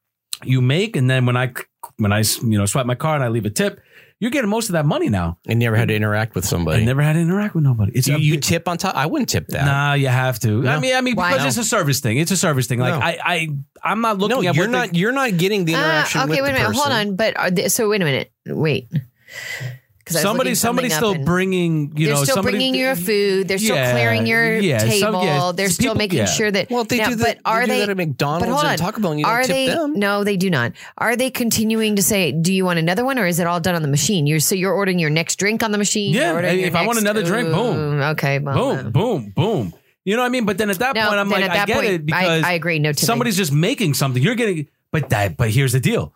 you make, and then when I when I you know swipe my card and I leave a tip, you're getting most of that money now. And never had to interact with somebody. I never had to interact with nobody. It's you, a you big- tip on top? I wouldn't tip that. Nah, you have to. I No. mean, I mean, Why? because No. it's a service thing. It's a service thing. Like No. I, I, I'm not looking no, at you're what not. They, You're not getting the Uh, interaction. okay, with wait a the minute. Hold person. on. But are they, so wait a minute. Wait. 'Cause I was somebody, looking somebody's something up still and- bringing. You they're know, still somebody, bringing your food. They're still Yeah, clearing your yeah, some- table. yeah, they're still people- making yeah. sure that. Well, they now, do that. But are they do they? that at McDonald's but hold on. and Taco Bell, and you don't are tip they? them. No, they do not. Are they continuing to say, "Do you want another one," or is it all done on the machine? You're so you're ordering your next drink on the machine. Yeah, You're ordering if your I want next- another drink, boom. Ooh, Okay, well, boom, uh, boom, boom. You know what I mean? But then at that No, point, I'm then like, at that I get point, it because I, I agree. No tipping. somebody's just making something. You're getting, but that, but here's the deal.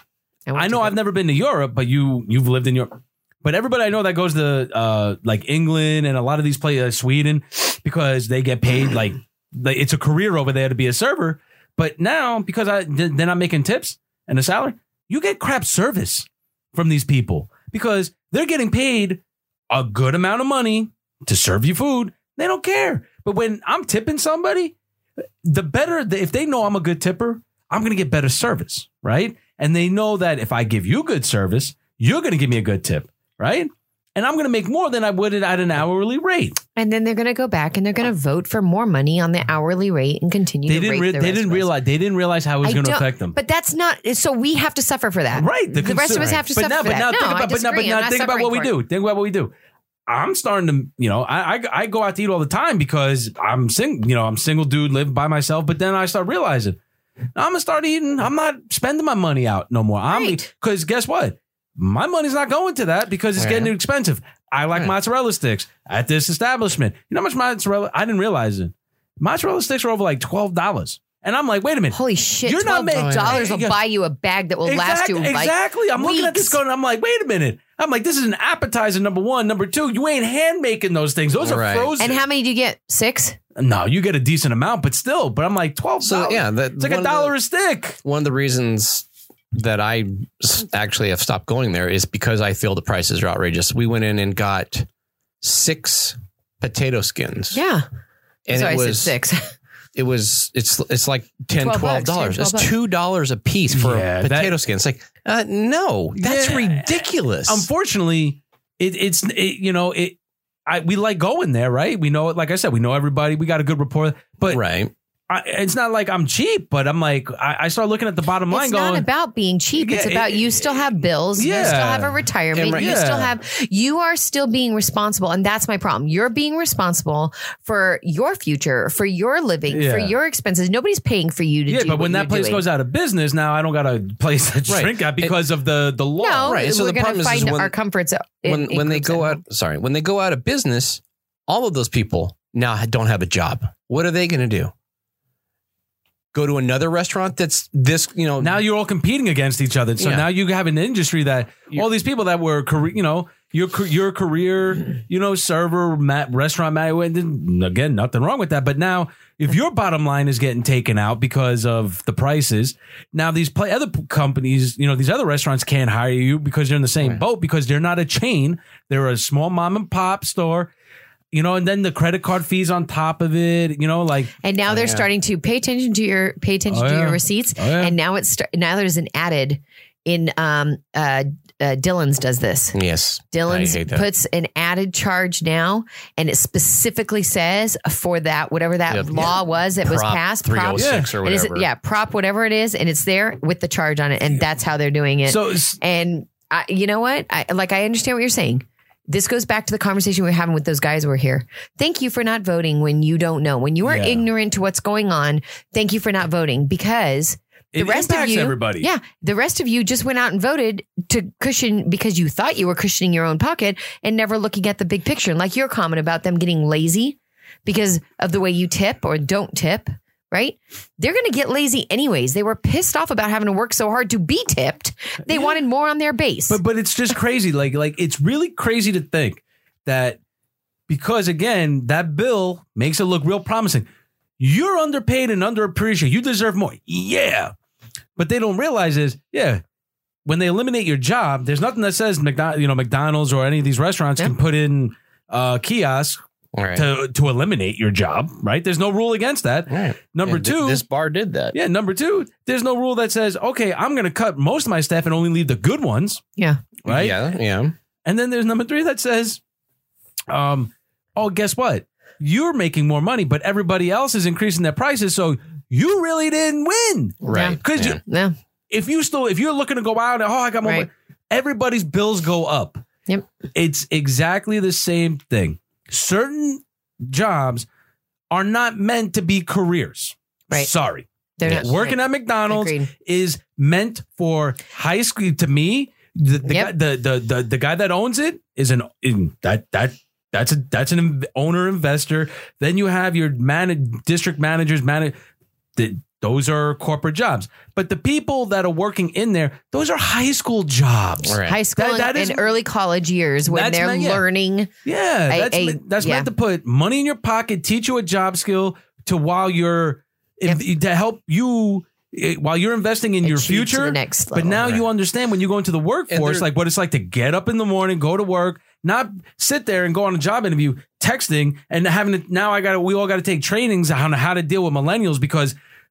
I, won't I know tip I've it. never been to Europe, but you you've lived in Europe. But everybody I know that goes to uh, like England and a lot of these places, uh, Sweden, because they get paid like, like it's a career over there to be a server. But now because I they're not making tips and a salary, you get crap service from these people because they're getting paid a good amount of money to serve you food. They don't care. But when I'm tipping somebody, the better if they know I'm a good tipper, I'm going to get better service, right? And they know that if I give you good service, you're going to give me a good tip, right? And I'm going to make more than I would at an hourly rate. And then they're going to go back and they're going to vote for more money on the hourly rate and continue They to didn't. rate Re- the they rest didn't of us. realize. They didn't realize how it was I going to don't- affect them. But that's not. So we have to suffer for that. Right. The, rest of us consumer- have to but suffer now, for but that. now, no, think I about, but now, but disagree. I'm now not think about suffering what we for do. it. Think about what we do. I'm starting to, you know, I, I I go out to eat all the time because I'm sing, you know, I'm single dude, live by myself. But then I start realizing I'm gonna start eating. I'm not spending my money out no more. I'm Right. because guess what? My money's not going to that because it's Yeah. getting expensive. I like Yeah. mozzarella sticks at this establishment. You know how much mozzarella? I didn't realize it. Mozzarella sticks are over like twelve dollars, and I'm like, wait a minute. Holy shit! You're not Twelve making- dollars Oh, will yeah. buy you a bag that will last you like exactly. I'm looking at this weeks. going, I'm like, wait a minute. I'm like, this is an appetizer, number one. Number two, you ain't hand making those things. Those Right. are frozen. And how many do you get? Six. no, you get a decent amount, but still. But I'm like, twelve dollars. So yeah, that, it's like one a of the- dollar a stick. One of the reasons that I s- actually have stopped going there is because I feel the prices are outrageous. We went in and got six potato skins. Yeah. And so it I was said six. it was it's it's like ten twelve twelve bucks, ten, dollars. twelve It's two dollars a piece for Yeah, a that- potato skin. It's like uh, no, that's Yeah. ridiculous. Unfortunately, it, it's it, you know it. I we like going there, right? We know, like I said, we know everybody. We got a good rapport, but right. I, it's not like I'm cheap. But I'm like, I, I start looking at the bottom line, It's going, not about being cheap. It's Yeah, about it- you still have bills. You Yeah. still have a retirement. And right- You Yeah. still have, you are still being responsible. And that's my problem. You're being responsible for your future, for your living, Yeah. for your expenses. Nobody's paying for you to yeah, do but when what that you're place doing. goes out of business, now I don't got a place to Right. drink at because of the the law. no, Right, and so we're the going problem to is- is find when- our comforts in- when in when they groups go at out home. sorry when they go out of business, all of those people now don't have a job. What are they going to do? Go to another restaurant that's this, you know, Now you're all competing against each other. So Yeah. now you have an industry that You- all these people that were, career, you know, your ca- your career, you know, server, ma- restaurant, ma- again, nothing wrong with that. But now, if your bottom line is getting taken out because of the prices, now these play other p- companies, you know, these other restaurants can't hire you because they're in the same Right. boat because they're not a chain. They're a small mom and pop store. You know, and then the credit card fees on top of it, you know, like And now they're yeah. starting to pay attention to your pay attention Oh, to yeah. your receipts. Oh, yeah. And now it's st- now there's an added in um uh, uh Dylan's does this. yes. Dylan's I hate that. puts an added charge now, and it specifically says for that whatever that Yep. law was that was Prop passed. three oh six or and is whatever. it, yeah, prop whatever it is, and it's there with the charge on it, and that's how they're doing it. so. s- and I, you know what? I, like I understand what you're saying. This goes back to the conversation we were having with those guys who were here. Thank you for not voting when you don't know. When you are Yeah. ignorant to what's going on, thank you for not voting because the It rest of impacts you, everybody. yeah, the rest of you just went out and voted to cushion because you thought you were cushioning your own pocket and never looking at the big picture. And like your comment about them getting lazy because of the way you tip or don't tip, right? They're going to get lazy anyways. They were pissed off about having to work so hard to be tipped. They Yeah. wanted more on their base. But but it's just crazy. Like like it's really crazy to think that because again that bill makes it look real promising. You're underpaid and underappreciated. You deserve more. Yeah, but they don't realize is yeah. When they eliminate your job, there's nothing that says McDonald's, you know, McDonald's or any of these restaurants Yeah. can put in uh, kiosks Right. to to eliminate your job. Right? There's no rule against that. Right. Number And th- two, this bar did that. yeah. Number two, there's no rule that says okay, I'm going to cut most of my staff and only leave the good ones. yeah. Right? Yeah. Yeah. And then there's number three that says, um, oh, guess what? You're making more money, but everybody else is increasing their prices. So you really didn't win. Right. Because Yeah. Yeah. if you still, if you're looking to go out and, oh, I got more Right. money, everybody's bills go up. Yep. It's exactly the same thing. Certain jobs are not meant to be careers. Right. Sorry. They're Yes. not Working right. at McDonald's Agreed. is meant for high school. To me, the the, Yep. guy, the, the the the guy that owns it is an in, that that that's a that's an inv- owner investor. Then you have your man district managers, manage. The, those are corporate jobs, but the people that are working in there, those are high school jobs. Right. High school That- that and, is- and early college years when That's they're meant- yeah. learning. Yeah, A- that's a- meant, that's yeah. meant to put money in your pocket, teach you a job skill to while you're if- to help you eh, while you're investing in your Achieve to future. the next But level. now you Right. understand when you go into the workforce, they're- like what it's like to get up in the morning, go to work, not sit there and go on a job interview, texting and having to. Now I got to. We all got to take trainings on how to deal with millennials because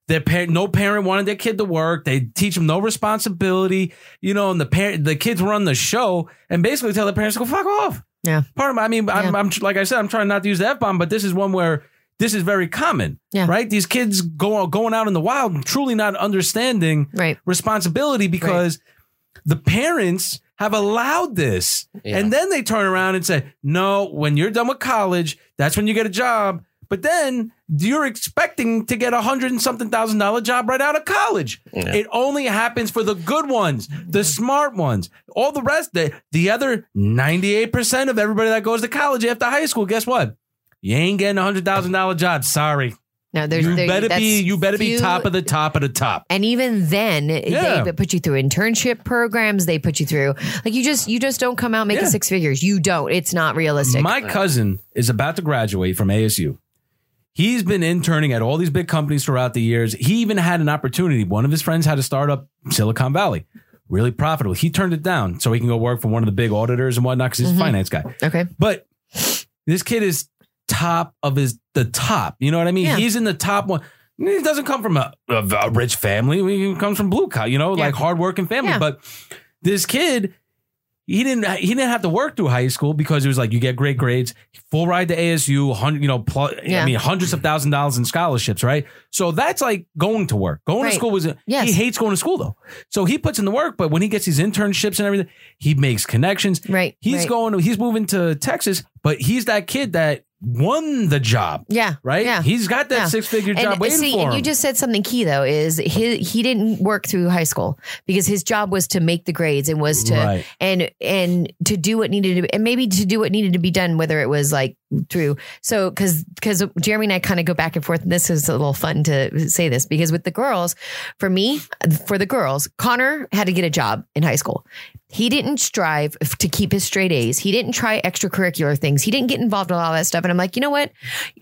Their parent, no parent wanted their kid to work. They teach them no responsibility, you know, and the parent, the kids run the show and basically tell the parents to go fuck off. Yeah. Part of my, I mean, I'm, Yeah. I'm like I said, I'm trying not to use the F bomb, but this is one where this is very common, Yeah. right? These kids go going out in the wild, truly not understanding Right. responsibility because the parents have allowed this. Yeah. And then they turn around and say, no, when you're done with college, that's when you get a job. But then you're expecting to get a hundred and something thousand dollar job right out of college. Yeah. It only happens for the good ones, the smart ones. All the rest, the, the other ninety-eight percent of everybody that goes to college after high school, guess what? You ain't getting a hundred thousand dollar job. Sorry. No, there's You there, better that's be you better be few- top of the top of the top. And even then, Yeah. they put you through internship programs. They put you through like you just you just don't come out making Yeah. six figures. You don't. It's not realistic. My cousin is about to graduate from A S U. He's been interning at all these big companies throughout the years. He even had an opportunity. One of his friends had a startup, Silicon Valley, really profitable. He turned it down so he can go work for one of the big auditors and whatnot because he's Mm-hmm. a finance guy. Okay. But this kid is top of his the top. You know what I mean? Yeah. He's in the top one. He doesn't come from a, a, a rich family. He comes from blue collar, you know, Yeah. like hardworking family. Yeah. But this kid, he didn't he didn't have to work through high school because it was like you get great grades, full ride to A S U, hundred, you know, plus, Yeah. I mean hundreds of thousand dollars in scholarships, right? So that's like going to work. Going Right. to school was Yes. he hates going to school though. So he puts in the work, but when he gets these internships and everything, he makes connections. Right. He's right. going to, he's moving to Texas, but he's that kid that won the job. Yeah. Right? Yeah. He's got that Yeah. six figure job and waiting see, for and him. you just said something key though, is he he didn't work through high school because his job was to make the grades and was to Right. and and to do what needed to be, and maybe to do what needed to be done, whether it was like through so because because Jeremy and I kind of go back and forth. And this is a little fun to say this because with the girls, for me, for the girls, Connor had to get a job in high school. He didn't strive to keep his straight A's. He didn't try extracurricular things. He didn't get involved in all that stuff. And I'm like, you know what?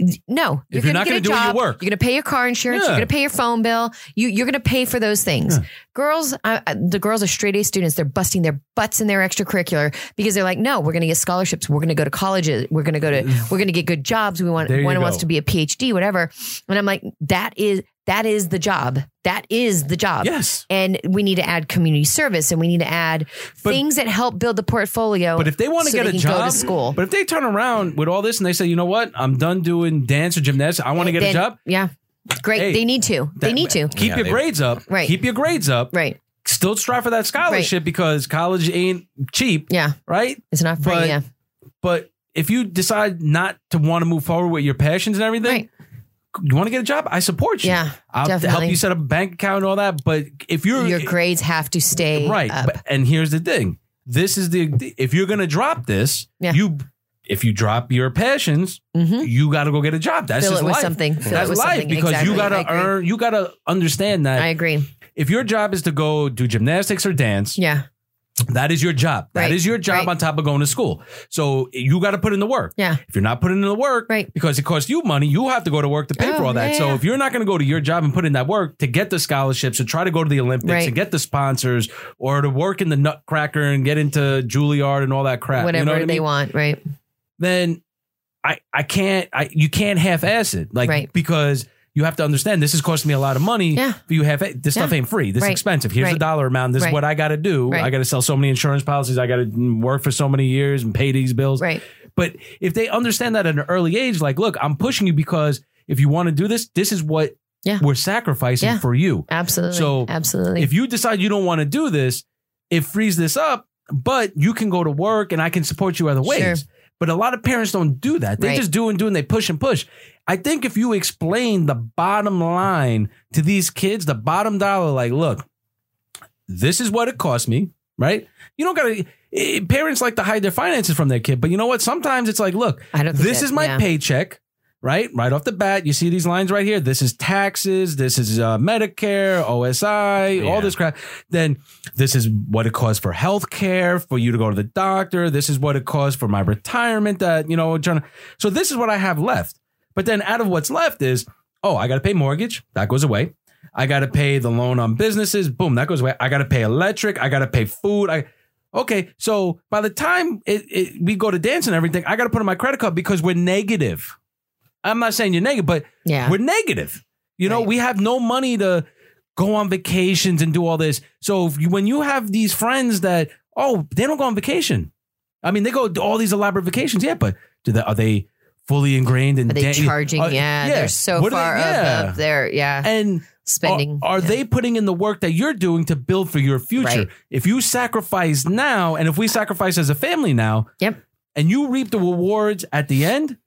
No, If you're gonna not get gonna a do it, you job. work. You're going to pay your car insurance. Yeah. You're going to pay your phone bill. You, you're going to pay for those things. Yeah. Girls, I, I- the girls are straight A students. They're busting their butts in their extracurricular because they're like, no, we're going to get scholarships. We're going to go to colleges. We're going to go to, we're going to get good jobs. We want, There you one go. wants to be a P H D, whatever. And I'm like, that is, that is the job. That is the job. Yes. And we need to add community service and we need to add But- things that help build the portfolio. But if they want to so get they a can job, go to school. But if they turn around with all this and they say, you know what, I'm done doing dance or gymnastics, I want to get then- a job. Yeah. Great. Hey, they need to. They That- need to. Keep Yeah, your they- grades up. Right. Keep your grades up. Right. Still strive for that scholarship because college ain't cheap. Yeah. Right. It's not free. But- yeah. But if you decide not to want to move forward with your passions and everything, Right. you want to get a job, I support you. Yeah, I'll help definitely. you set up a bank account and all that. But if you're Your grades have to stay right, up. but, and here's the thing: this is the if you're going to drop this, Yeah. you if you drop your passions, Mhm. you got to go get a job. That's Fill just it with life. something. Fill That's it with life something. because Exactly. you got I to agree. earn. You got to understand that I agree. if your job is to go do gymnastics or dance, Yeah. that is your job. That Right. is your job Right. on top of going to school. So you got to put in the work. Yeah. If you're not putting in the work, Right. because it costs you money, you have to go to work to pay for Oh, all that. yeah, so yeah. if you're not going to go to your job and put in that work to get the scholarships or try to go to the Olympics Right. and get the sponsors or to work in the Nutcracker and get into Juilliard and all that crap, Whatever you know what I they mean? want. Right. Then I I can't I you can't half ass it like Right. because you have to understand this is costing me a lot of money. Yeah. For you have this stuff Yeah. ain't free. This is Right. expensive. Here's the Right. dollar amount. This is Right. what I got to do. Right. I got to sell so many insurance policies. I got to work for so many years and pay these bills. Right. But if they understand that at an early age, like, look, I'm pushing you because if you want to do this, this is what Yeah. we're sacrificing Yeah. for you. Absolutely. So, absolutely. If you decide you don't want to do this, it frees this up, but you can go to work and I can support you other ways. Sure. But a lot of parents don't do that. They Right. just do and do and they push and push. I think if you explain the bottom line to these kids, the bottom dollar, like, look, this is what it cost me, right? You don't got to, parents like to hide their finances from their kid. But you know what? Sometimes it's like, look, I don't think this that- is my yeah. paycheck. Right, right off the bat, you see these lines right here. This is taxes. This is uh, Medicare, O S I, Yeah. all this crap. Then this is what it costs for health care, for you to go to the doctor. This is what it costs for my retirement. That you know, trying to, so this is what I have left. But then out of what's left is, oh, I got to pay mortgage. That goes away. I got to pay the loan on businesses. Boom, that goes away. I got to pay electric. I got to pay food. I okay. So by the time it, it, we go to dance and everything, I got to put in my credit card because we're negative. I'm not saying you're negative, but Yeah. we're negative. You know, Right. we have no money to go on vacations and do all this. So if you, when you have these friends that, oh, they don't go on vacation. I mean, they go to all these elaborate vacations. Yeah, but do they, are they fully ingrained in Are they da- charging? are- yeah, they're so What are far they- yeah. above their yeah And spending. Are, are yeah. they putting in the work that you're doing to build for your future? Right. If you sacrifice now, and if we sacrifice as a family now, Yep. and you reap the rewards at the end,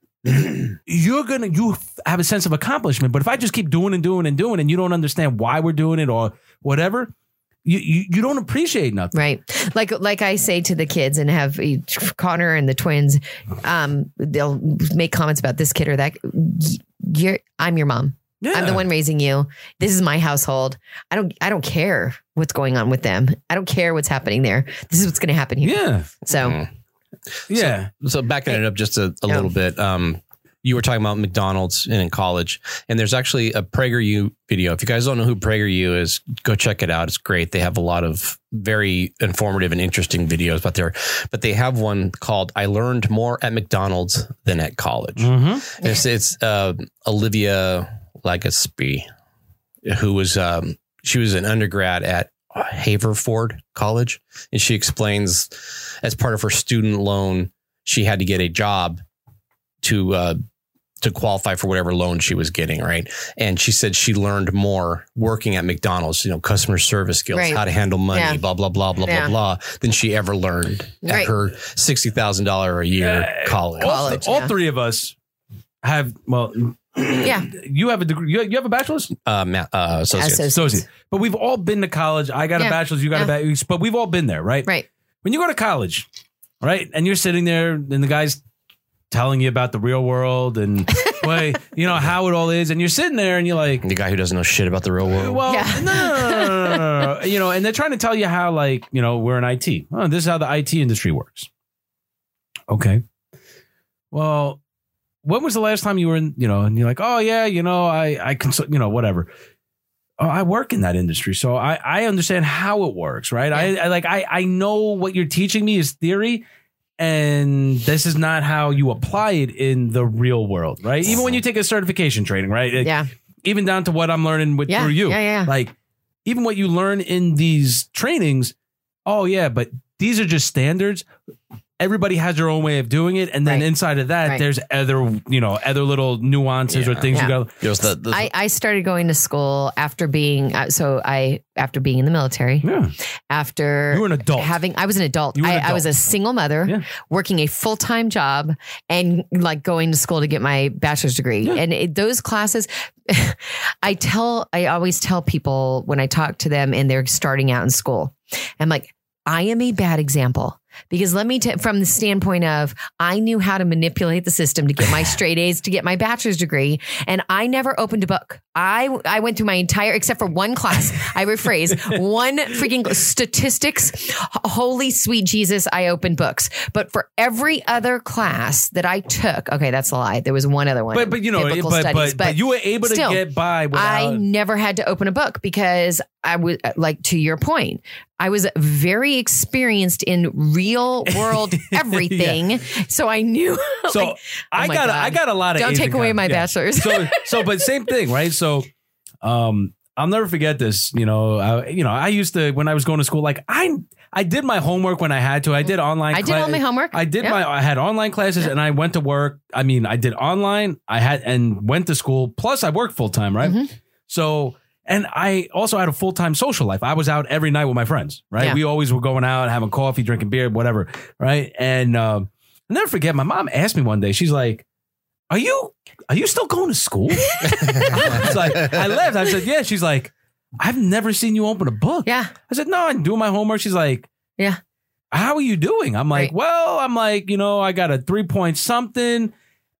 you're gonna you have a sense of accomplishment. But if I just keep doing and doing and doing, and you don't understand why we're doing it or whatever, you you, you don't appreciate nothing. Right. Like like I say to the kids and have Connor and the twins, um, they'll make comments about this kid or that. You're, I'm your mom. Yeah. I'm the one raising you. This is my household. I don't I don't care what's going on with them. I don't care what's happening there. This is what's going to happen here. Yeah. So Mm. Yeah. So backing it up just a, a Yeah. little bit, um, you were talking about McDonald's and in college, and there's actually a PragerU video. If you guys don't know who PragerU is, go check it out. It's great. They have a lot of very informative and interesting videos, but they're but they have one called "I Learned More at McDonald's Than at College." Mm-hmm. It's, it's uh, Olivia Legacy, who was um, she was an undergrad at Haverford College, and she explains as part of her student loan, she had to get a job to uh, to qualify for whatever loan she was getting, right? And she said she learned more working at McDonald's, you know, customer service skills, Right. how to handle money, Yeah. blah blah blah blah Yeah. blah blah, than she ever learned at Right. her sixty thousand dollar a year Yeah. college. All, College, all yeah. three of us have well. yeah. You have a degree. You you have a bachelor's. Uh, ma- uh, associates. Associates. Associate. But we've all been to college. I got a Yeah. bachelor's. You got a Yeah. bachelor's. But we've all been there, right? Right. When you go to college, right, and you're sitting there, and the guy's telling you about the real world and way you know how it all is, and you're sitting there, and you're like, The guy who doesn't know shit about the real world. well, Yeah. no, no, no, no, no, no, no. You know, and they're trying to tell you how, like, you know, we're in I T. Oh, this is how the I T industry works. Okay. Well, when was the last time you were in, you know, and you're like, oh yeah, you know, I, I consult, you know, whatever. Oh, I work in that industry, so I, I understand how it works, right? I, I like, I, I know what you're teaching me is theory, and this is not how you apply it in the real world, right? Even when you take a certification training, right? It- Yeah. even down to what I'm learning with Yeah. through you. Yeah. Yeah. Like, even what you learn in these trainings, oh yeah, but these are just standards. Everybody has their own way of doing it, and then Right. inside of that, Right. there's other, you know, other little nuances or Yeah. things Yeah. you got. It was the, the I, I started going to school after being uh, so I after being in the military, Yeah, after you were an adult. having I was an adult. You were an I, I adult. was a single mother Yeah. working a full time job and like going to school to get my bachelor's degree. Yeah. And it, those classes, I tell I always tell people when I talk to them and they're starting out in school, I'm like, I am a bad example. Because let me, t- from the standpoint of, I knew how to manipulate the system to get my straight A's to get my bachelor's degree. And I never opened a book. I, I went through my entire, except for one class, I rephrase, one freaking statistics. H- Holy sweet Jesus, I opened books. But for every other class that I took, okay, that's a lie. There was one other one. but but you know, biblical but, studies, but but you were able still, to get by without. I never had to open a book because I was like, to your point, I was very experienced in real world everything. So I knew. so like, I oh my got God. I got a lot of. don't A's take in away college. my Yeah. bachelor's. So so but same thing, right? So um I'll never forget this. You know, I, you know, I used to when I was going to school, like I I did my homework when I had to. I did online. I did all my homework. I did Yeah. my I had online classes and I went to work. I mean, I did online. I had and went to school. Plus, I worked full time, right? Mhm. So. And I also had a full time social life. I was out every night with my friends, right? Yeah. We always were going out, having coffee, drinking beer, whatever, right? And um, I'll never forget. My mom asked me one day. She's like, "Are you are you still going to school?" I was like, I laughed. I said, "Yeah." She's like, "I've never seen you open a book." Yeah. I said, "No, I'm doing my homework." She's like, Yeah. How are you doing? I'm like, Right. "Well, I'm like, you know, I got a three point something,"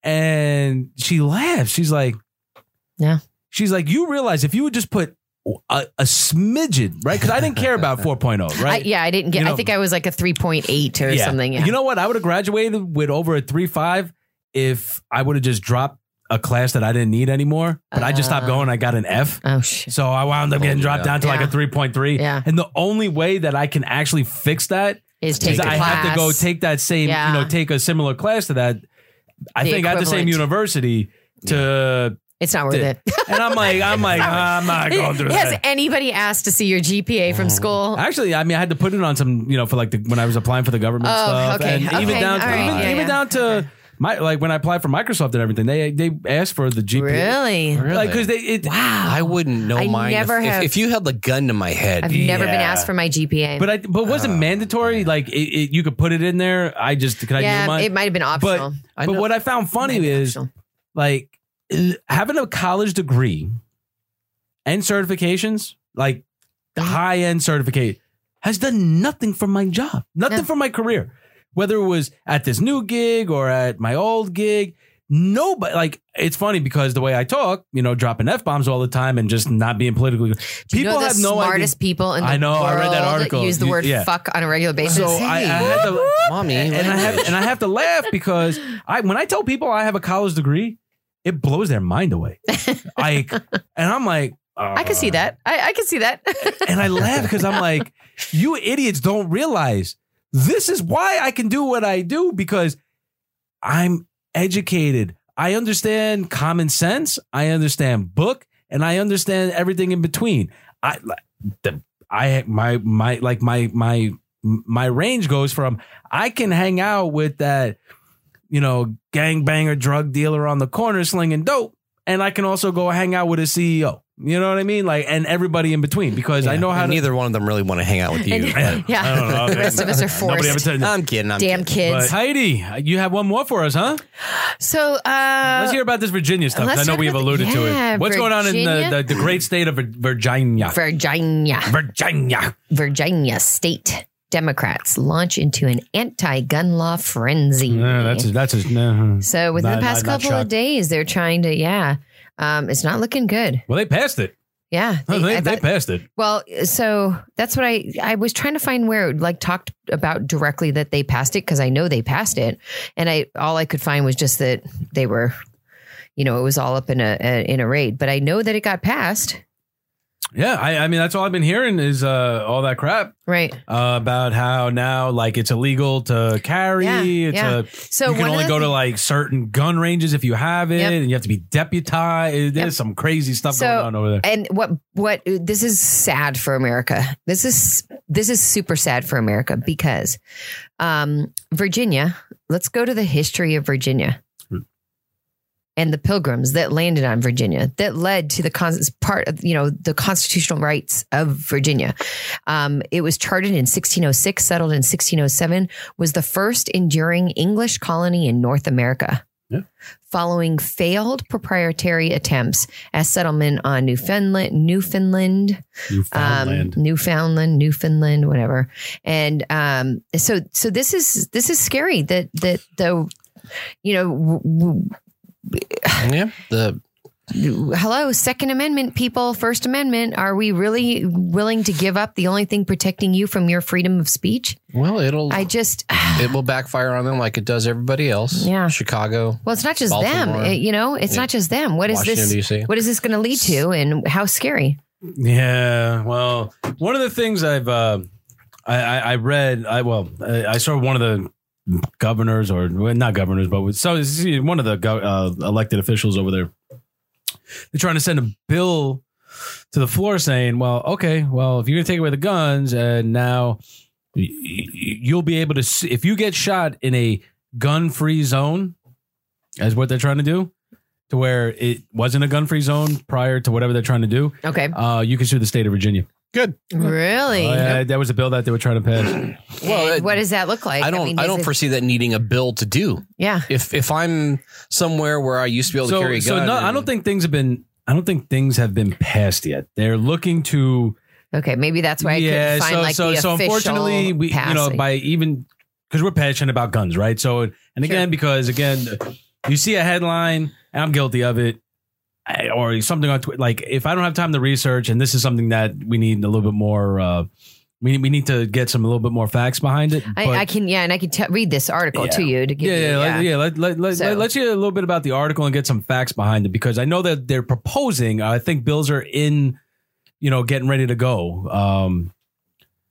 and she laughed. She's like, Yeah. She's like, "You realize if you would just put a, a smidgen, right? Because I didn't care about four point oh, I, right? yeah, I didn't get, You know- I think I was like a three point eight or Yeah. something. Yeah. You know what? I would have graduated with over a three point five if I would have just dropped a class that I didn't need anymore. But I just stopped Uh. going. I got an F. oh, shit. So I wound up Oh, getting dropped yeah. down to like Yeah. a three point three. Yeah. And the only way that I can actually fix that Is take is the I class. have to go take that same, Yeah. you know, take a similar class to that. I The think at the same equivalent. university to It's not worth it. And I'm like, I'm like, I'm not going through Has that. anybody asked to see your G P A from school? Actually, I mean, I had to put it on some, you know, for like the, when I was applying for the government Oh, stuff, okay, and okay, even down, all to, right, even, yeah, even yeah. down to my like when I applied for Microsoft and everything, they they asked for the G P A, Really? like because they it, Wow. I wouldn't know I mine. never if, if- have- if you held a gun to my head, I've never been Yeah. asked for my G P A. But I but was it mandatory? Like it, it, you could put it in there. I just can I use yeah, mine? it might have been optional. I But know- what I found funny Might be is optional. like uh, having a college degree and certifications, like high end certificate, has done nothing for my job, nothing No. for my career. Whether it was at this new gig or at my old gig, nobody like it's funny because the way I talk, you know, dropping F bombs all the time and just not being politically. Do you People know the have no idea. smartest people in the I know, world I read that article. use the You- word yeah. fuck on a regular basis. So I, I had to, mommy, and I have and I have to laugh because I when I tell people I have a college degree, it blows their mind away. I and I'm like, uh, I can see that. I, I can see that. and I laugh because I'm like, you idiots don't realize this is why I can do what I do because I'm educated. I understand common sense. I understand book, and I understand everything in between. I the I my my like my my my range goes from I can hang out with that, you know, gangbanger drug dealer on the corner slinging dope, and I can also go hang out with a C E O. You know what I mean? Like, and everybody in between because I know how And to. neither one of them really want to hang out with you. And- but- yeah. I don't know. The rest of us are Nobody ever forced. said I'm kidding. I'm Damn kidding. kids. But Heidi, you have one more for us, huh? So, uh, Let's hear about this Virginia stuff. 'cause let's I know talk we've about the- alluded to yeah, it. What's going on in the, Virginia? the, the great state of Vir- Virginia? Virginia, Virginia. Virginia state Democrats launch into an anti-gun law frenzy. Yeah, that's a, that's a, no. so within Not- the past not- not couple of shocked. days, they're trying to, yeah, um, it's not looking good. Well, they passed it. Yeah, They, they- they, I thought- passed it. Well, so that's what I I was trying to find where it like talked about directly that they passed it because I know they passed it, and I all I could find was just that they were, you know, it was all up in a, a in a raid. But I know that it got passed, Yeah, I, I mean, that's all I've been hearing is uh, all that crap right? uh, about how now, like, it's illegal to carry. Yeah, it's yeah. A, So you can one of only the go to thi- like certain gun ranges if you have it, Yep. and you have to be deputized. There's Yep. some crazy stuff So- going on over there. And what what this is sad for America. This is this is super sad for America because um, Virginia. Let's go to the history of Virginia and the pilgrims that landed on Virginia that led to the con- part of you know the constitutional rights of Virginia. Um, it was chartered in sixteen oh six, settled in sixteen oh seven. Was the first enduring English colony in North America. Yeah. Following failed proprietary attempts at settlement on Newfoundland, Newfoundland, Newfoundland. um, Newfoundland, Newfoundland, whatever. And um, so, so this is this is scary that that the, you know, w- w- Yeah. The hello, Second Amendment people, First Amendment. Are we really willing to give up the only thing protecting you from your freedom of speech? well, it'll I just, it will backfire on them like it does everybody else. Yeah. Chicago. well, it's not just Baltimore. them. It- you know, it's Yeah. not just them. What is Washington, this? D C. What is this going to lead to, and how scary? Yeah, well, one of the things I've uh, I, I, I read, I well, I, I saw one of the governors, or well, not governors, but with, so one of the go- uh, elected officials over there. They're trying to send a bill to the floor saying, "Well, okay, well, if you're going to take away the guns, and now y- y- you'll be able to, see, if you get shot in a gun-free zone, as what they're trying to do." To where it wasn't a gun-free zone prior to whatever they're trying to do, Okay, uh, you can sue the state of Virginia. Good. really? Uh, yeah, that was a bill that they were trying to pass. Well, And it- what does that look like? I don't. I, mean, don't is it- foresee that needing a bill to do. Yeah. If if I'm somewhere where I used to be able to So, carry a so gun, no, I and- don't think things have been. I don't think things have been passed yet. They're looking to. Okay, maybe that's why I yeah. couldn't find So like so the so official unfortunately, we you know passing. by even because we're passionate about guns, right? So and again because again, you see a headline, and I'm guilty of it. I- Or something on Twitter. Like if I don't have time to research, and this is something that we need a little bit more. Uh, we we need to get some a little bit more facts behind it. I, but- I can, yeah, and I can t- read this article Yeah. to you to give yeah, you, yeah, yeah. let, yeah. Let, let, let, So- let, let's hear a little bit about the article and get some facts behind it because I know that they're proposing. I think bills are in, you know, getting ready to go. Um,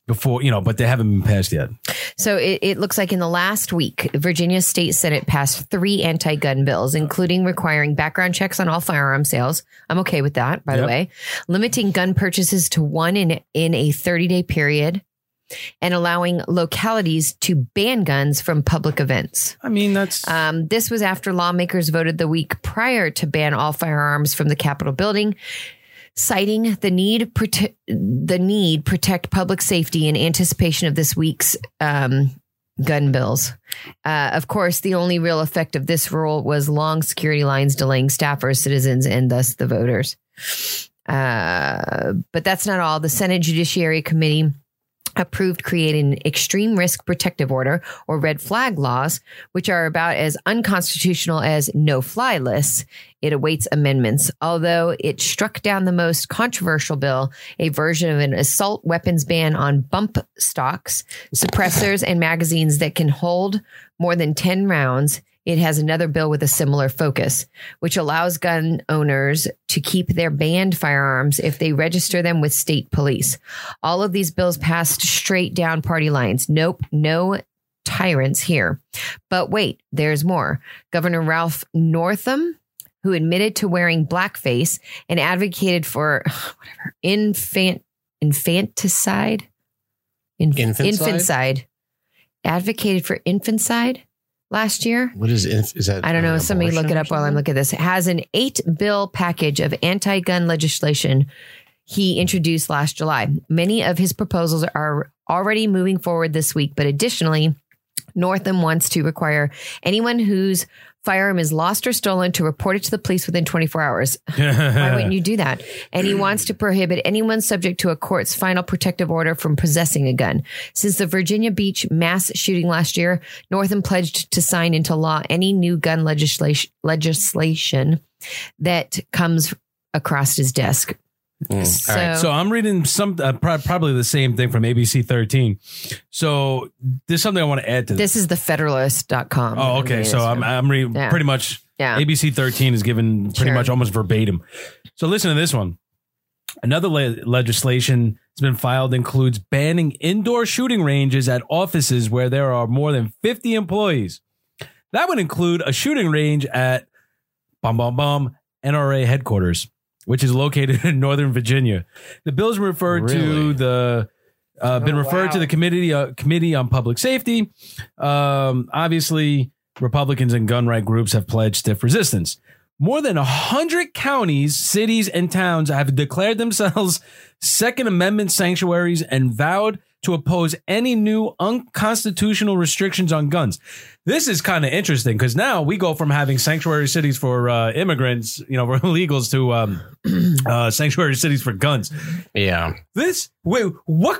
before, you know, but they haven't been passed yet. So it, it looks like in the last week, Virginia State Senate passed three anti-gun bills, including requiring background checks on all firearm sales. I'm okay with that, by Yep. the way. Limiting gun purchases to one in, in a thirty-day period and allowing localities to ban guns from public events. I mean, that's Um, this was after lawmakers voted the week prior to ban all firearms from the Capitol building, citing the need prote- the need protect public safety in anticipation of this week's um, gun bills. Uh, of course, the only real effect of this rule was long security lines delaying staffers, citizens, and thus the voters. Uh, but that's not all. The Senate Judiciary Committee approved creating extreme risk protective order or red flag laws, which are about as unconstitutional as no fly lists. It awaits amendments, although it struck down the most controversial bill, a version of an assault weapons ban on bump stocks, suppressors, and magazines that can hold more than ten rounds. It has another bill with a similar focus, which allows gun owners to keep their banned firearms if they register them with state police. All of these bills passed straight down party lines. Nope, no tyrants here. But wait, there's more. Governor Ralph Northam, who admitted to wearing blackface and advocated for whatever infant infanticide, Inf- Infanticide? infanticide, advocated for infanticide last year. What is inf- is that? I don't know. an Somebody look it abortion up or while I'm something? looking at this. It has an eight bill package of anti-gun legislation he introduced last July. Many of his proposals are already moving forward this week, but additionally, Northam wants to require anyone whose firearm is lost or stolen to report it to the police within twenty-four hours. Why wouldn't you do that? And he wants to prohibit anyone subject to a court's final protective order from possessing a gun. Since the Virginia Beach mass shooting last year, Northam pledged to sign into law any new gun legislation legislation that comes across his desk. Mm, So, all right. So I'm reading some uh, pro- probably the same thing from A B C thirteen. So there's something I want to add to this. this is the federalist dot com. Oh, okay. So I'm I'm reading Yeah. pretty much Yeah. A B C thirteen is given pretty Sure. much almost verbatim. So listen to this one. Another le- legislation has been filed includes banning indoor shooting ranges at offices where there are more than fifty employees. That would include a shooting range at bum bum bum N R A headquarters, which is located in Northern Virginia. The bill's referred Really? to the uh, been Oh, referred wow. to the committee uh, committee on public safety. Um, obviously, Republicans and gun right groups have pledged stiff resistance. More than a hundred counties, cities, and towns have declared themselves Second Amendment sanctuaries and vowed to oppose any new unconstitutional restrictions on guns. This is kind of interesting because now we go from having sanctuary cities for uh, immigrants, you know, for illegals, to um, uh, sanctuary cities for guns. Yeah. This, wait, what?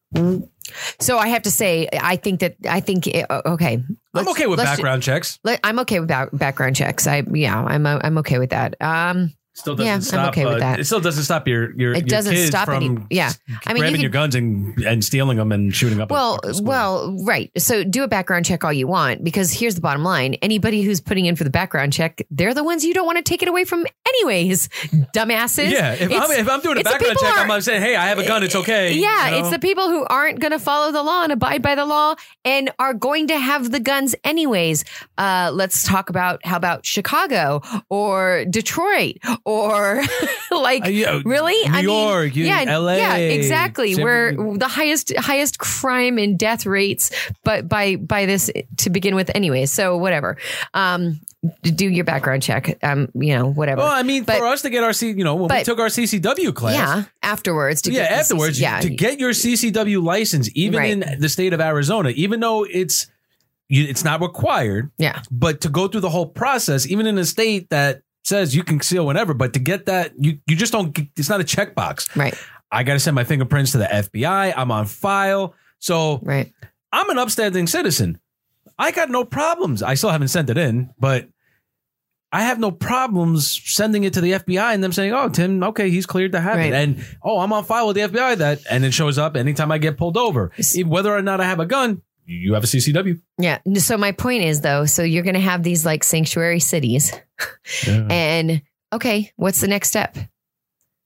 So I have to say, I think that I think uh, okay. I'm Let's- okay with let's- background checks. let- I'm okay with back, background checks. I yeah, I'm uh, I'm okay with that. Um, Still doesn't Yeah, I'm stop. okay with uh, that. It still doesn't stop your your, It your doesn't kids stop any- from yeah. I mean, you grabbing could- your guns and and stealing them and shooting up. well, a school. well, right. So do a background check all you want, because here's the bottom line: anybody who's putting in for the background check, they're the ones you don't want to take it away from, anyways. Dumbasses. yeah. If It's- I'm if I'm doing a it's the background people check, who I'm are- not saying, hey, I have a gun. It's okay. Yeah, you know? it's the people who aren't going to follow the law and abide by the law and are going to have the guns anyways. Uh, let's talk about how about Chicago or Detroit or like Uh, yeah, really New I mean, York, you- yeah, L A, yeah, exactly. San Where Fran- the highest highest crime and death rates, but by by this to begin with, anyway. So whatever. Um, do your background check. Um, you know, whatever. Well, I mean, But- for us to get our C, you know, when we but- took our C C W class. yeah, afterwards. To Yeah, get the afterwards, C C yeah, to get your C C W license, even Right. in the state of Arizona, even though it's you, it's not required, yeah. but to go through the whole process, even in a state that says you can conceal whenever, but to get that, you you just don't. It's not a checkbox. Right, I got to send my fingerprints to the F B I. I'm on file, so right. I'm an upstanding citizen. I got no problems. I still haven't sent it in, but I have no problems sending it to the F B I and them saying, "Oh, Tim, okay, he's cleared to have Right. it," and oh, I'm on file with the F B I. That and it shows up anytime I get pulled over, whether or not I have a gun. You have a C C W. Yeah. So my point is, though, so you're going to have these like sanctuary cities, Yeah. and okay, what's the next step?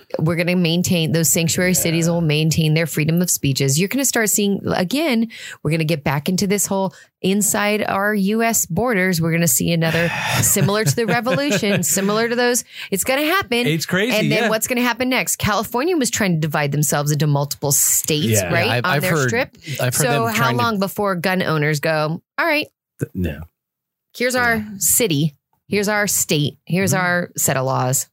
we're going to maintain those sanctuary yeah. cities will maintain their freedom of speeches. You're going to start seeing again, we're going to get back into this whole inside our U S borders. We're going to see another similar to the revolution, similar to those. It's going to happen. It's crazy. And then yeah. what's going to happen next? California was trying to divide themselves into multiple states, Yeah. right? Yeah, I've- on I've their heard- strip. I've heard So them how trying to- long before gun owners go, all right, No. here's our city. Here's our state. Here's Mm-hmm. our set of laws.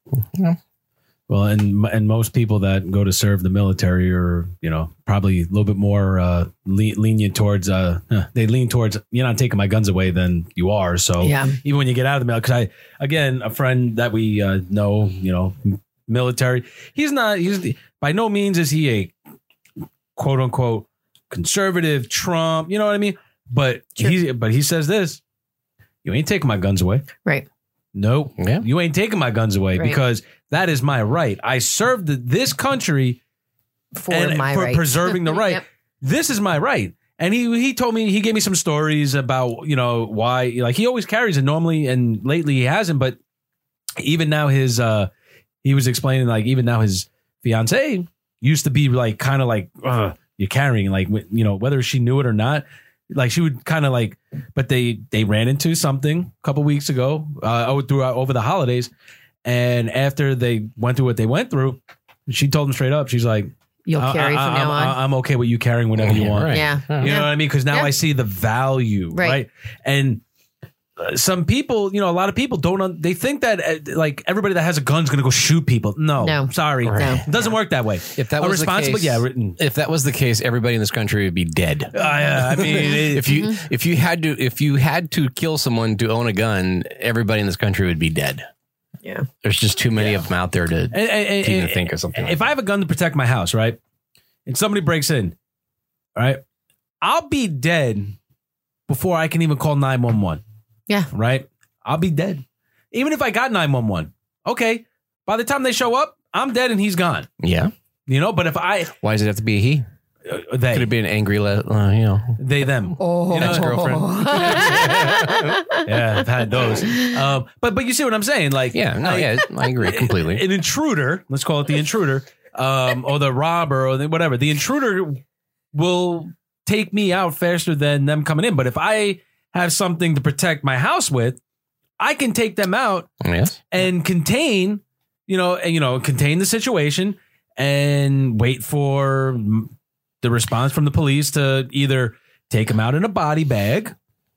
Well, and and most people that go to serve the military are, you know, probably a little bit more uh, le- lenient towards. Uh, they lean towards you're not taking my guns away than you are. So Yeah. even when you get out of the military, because I again a friend that we uh, know, you know, military. He's not. He's by no means is he a quote unquote conservative Trump. You know what I mean? But Sure. he but he says this: you ain't taking my guns away. Right. No, Yeah. you ain't taking my guns away Right. because that is my right. I served this country For and my for right. preserving the right. Yep. This is my right. And he he told me, he gave me some stories about, you know, why, like he always carries it normally and lately he hasn't, but even now his, uh, he was explaining like even now his fiance used to be like, kind of like, uh, you're carrying like, you know, whether she knew it or not, like she would kind of like, but they, they ran into something a couple weeks ago, uh, over, throughout, over the holidays. And after they went through what they went through, she told him straight up, she's like, You'll I- carry I, from I, now I'm, on. I'm okay with you carrying whatever you Yeah, want. right. Yeah. You know Yeah. what I mean? Because now Yeah. I see the value, Right. right? And uh, some people, you know, a lot of people don't. Un- they think that uh, like everybody that has a gun is going to go shoot people. No, No. sorry, Right. it doesn't work that way. If that a was the responsible, case, yeah, written. if that was the case, everybody in this country would be dead. Uh, yeah, I mean, it, If you if you had to if you had to kill someone to own a gun, everybody in this country would be dead. Yeah. There's just too many of them out there to and, and, to even and- think of something. if like I have a gun to protect my house, right, and somebody breaks in, right, I'll be dead before I can even call nine one one. Yeah. Right, I'll be dead, even if I got nine one one. Okay, by the time they show up, I'm dead and he's gone. that. Yeah. You know, but if I Why does it have to be a he? uh, they Could it be an angry, le- uh, you know? they them. Oh. You know, Ex-girlfriend. Yeah, I've had those. Um, but but you see what I'm saying? Like, Yeah. No. like, Yeah. I agree completely. An intruder, let's call it the intruder, um, or the robber, or the, whatever. The intruder will take me out faster than them coming in. But if I have something to protect my house with, I can take them out Yes. and contain, you know, and you know, contain the situation and wait for the response from the police to either take them out in a body bag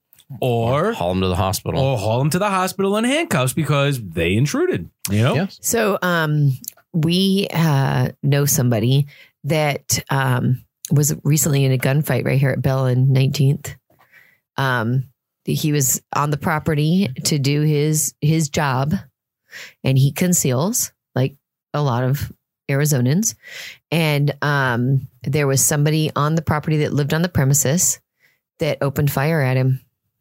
or Haul him to the hospital. or haul them to the hospital in handcuffs because they intruded. You know, Yes. So um, we uh, know somebody that um, was recently in a gunfight right here at Bell and nineteenth. Um, he was on the property to do his his job, and he conceals like a lot of Arizonans. And um, there was somebody on the property that lived on the premises that opened fire at him.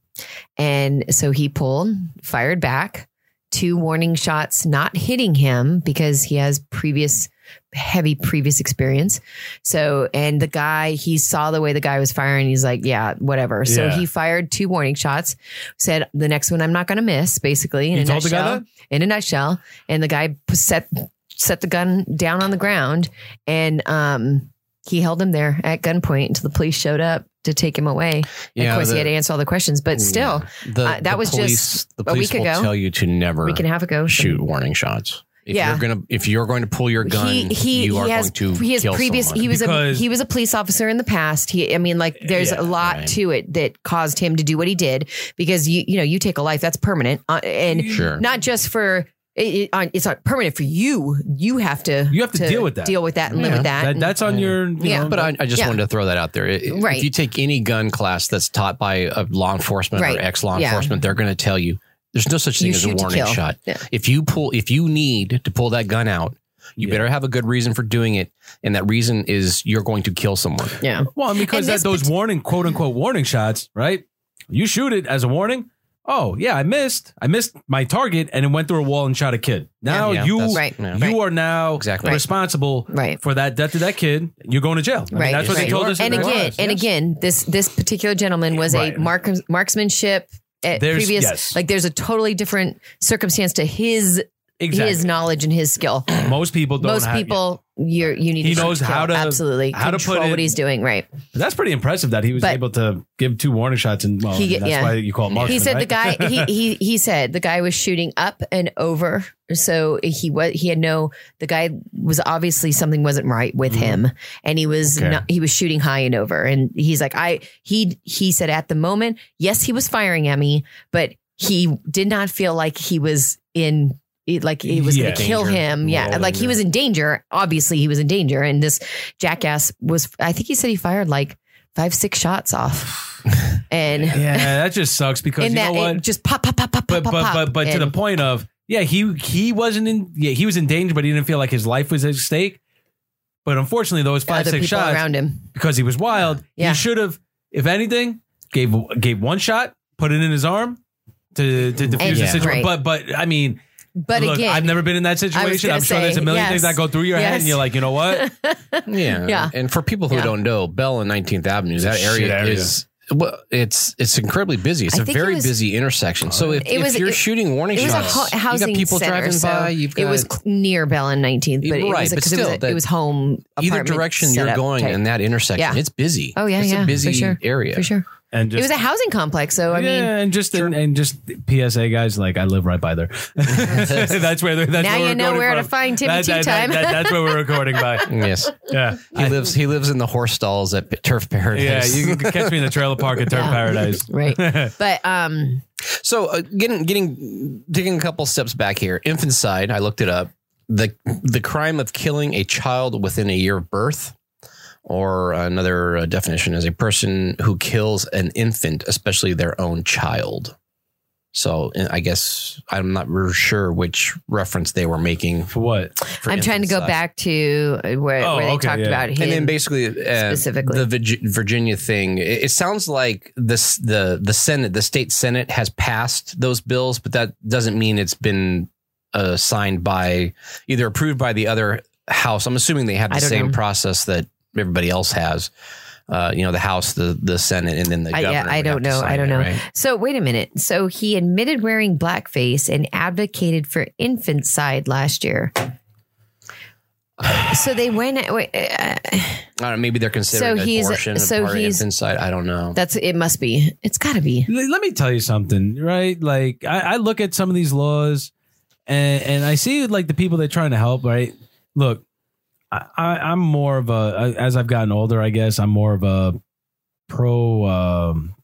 And so he pulled, fired back, two warning shots, not hitting him because he has previous heavy previous experience. So, and the guy, he saw the way the guy was firing. He's like, yeah, whatever. So Yeah. he fired two warning shots, said the next one I'm not going to miss, basically. In You a told the guy nutshell. that? In a nutshell. And the guy p- set, set the gun down on the ground, and um, he held him there at gunpoint until the police showed up to take him away. And of course, the- he had to answer all the questions, but still, the, uh, that the was police, just the a police week will ago. tell you to never a week and a half ago. shoot warning shots. If Yeah. you're gonna if you're going to pull your gun, He he you are he has going to he has kill previous someone. he was a Because- he was a police officer in the past. He I mean like there's Yeah, a lot right. to it that caused him to do what he did, because you you know you take a life that's permanent, uh, and Sure. not just for it, it, uh, it's not permanent for you. You have to You have to deal with that. deal with that and live Yeah. with that. that, and- that's on your, you Yeah. know, But I, I just Yeah. wanted to throw that out there. It- Right. If you take any gun class that's taught by a law enforcement Right. or ex law Yeah. enforcement, they're going to tell you there's no such thing You as a shoot to warning kill. shot. Yeah. If you pull, if you need to pull that gun out, you Yeah. better have a good reason for doing it, and that reason is you're going to kill someone. yeah. well, because And that this those parti- warning, quote unquote, warning shots, right? You shoot it as a warning. Oh yeah, I missed. I missed my target, and it went through a wall and shot a kid. Now Yeah, you, that's- Right. yeah. you are now Exactly. Right. responsible Right. for that death of that kid. You're going to jail. I mean, Right. that's what right. they told us. in And their again, lives. and Yes. again, this this particular gentleman was Right. a mark, marksmanship at There's- previous. yes. Like there's a totally different circumstance to his Exactly. his knowledge and his skill. Most people don't. Most have, people, you're, you need. He to knows kill. how to- absolutely how to control put it- what he's doing. Right. That's pretty impressive that he was But- able to give two warning shots, and well, He get- that's yeah. why you call it marksman. He said right? the guy. He he he said the guy was shooting up and over. So he was. He had no. The guy was obviously something wasn't right with him, and he was Okay. not, he was shooting high and over. And he's like, I. He he said at the moment, yes, he was firing at me, but he did not feel like he was in. It, like it was Yeah. going to kill Danger. him. Yeah. Well, Like he yeah. was in danger. Obviously he was in danger. And this jackass was, I think he said he fired like five, six shots off. And Yeah, that just sucks because in you that, know it what? just pop, pop, pop, pop, But pop, but pop. but but to the And point of yeah, he he wasn't in. Yeah, he was in danger, but he didn't feel like his life was at stake. But unfortunately, those five other six people shots around him. because he was wild. Yeah. He should have, if anything, gave gave one shot, put it in his arm to to defuse And- the situation. right. But but I mean. But Look, again, I've never been in that situation. gonna I'm sure there's a say, million yes. things that go through your head, Yes. and you're like, you know what? Yeah. Yeah. And for people who Yeah. don't know, Bell and nineteenth Avenue, that a area, shit area. is well, it's it's incredibly busy. It's I a think it very was- busy intersection. So if, It was- if you're it- shooting warning it was a shots, ho- housing you got people center, driving so by. You've got it was cl- near Bell and nineteenth, but it Right, was but because it was, still, a- that- it was home. either apartment direction you're setup going type. in that intersection. Yeah. It's busy. Oh yeah, it's yeah, a busy for sure. area. for sure. And just, It was a housing complex, so I yeah, mean, and just and, and just P S A guys, like I live right by there. that's where. That's now where you we're know recording where to from. find Timmy That- Tea that- that- Time. that- that's where we're recording by. Yes, Yeah, he lives. He lives in the horse stalls at Turf Yeah, Paradise. you can catch me in the trailer park at Turf Yeah. Paradise. right? But um, So uh, getting getting taking a couple steps back here, infanticide. I looked it up. The the crime of killing a child within a year of birth, or another uh, definition is a person who kills an infant, especially their own child. So uh, I guess I'm not real sure which reference they were making. For what? For I'm trying to go infanticide. back to where, Oh, where they okay, talked yeah. about him. And then basically, uh, specifically. the Virgi- Virginia thing. It, it sounds like this the the Senate, the state Senate, has passed those bills, but that doesn't mean it's been uh, signed by either approved by the other house. I'm assuming they have the I don't same know. process that everybody else has. Uh, you know, the House, the the Senate, and then the I, governor. yeah, I would don't have to know. sign I don't it, know. right? So wait a minute. So he admitted wearing blackface and advocated for infanticide last year. So they went. Wait, uh, I don't know. Maybe they're considering So he's- abortion so a part of he's- infanticide. I don't know. that's it. Must be. It's got to be. L- Let me tell you something, right? Like I, I look at some of these laws, and and I see like the people they're trying to help. Right? Look, I, I I'm more of a as I've gotten older. I guess I'm more of a pro. Um,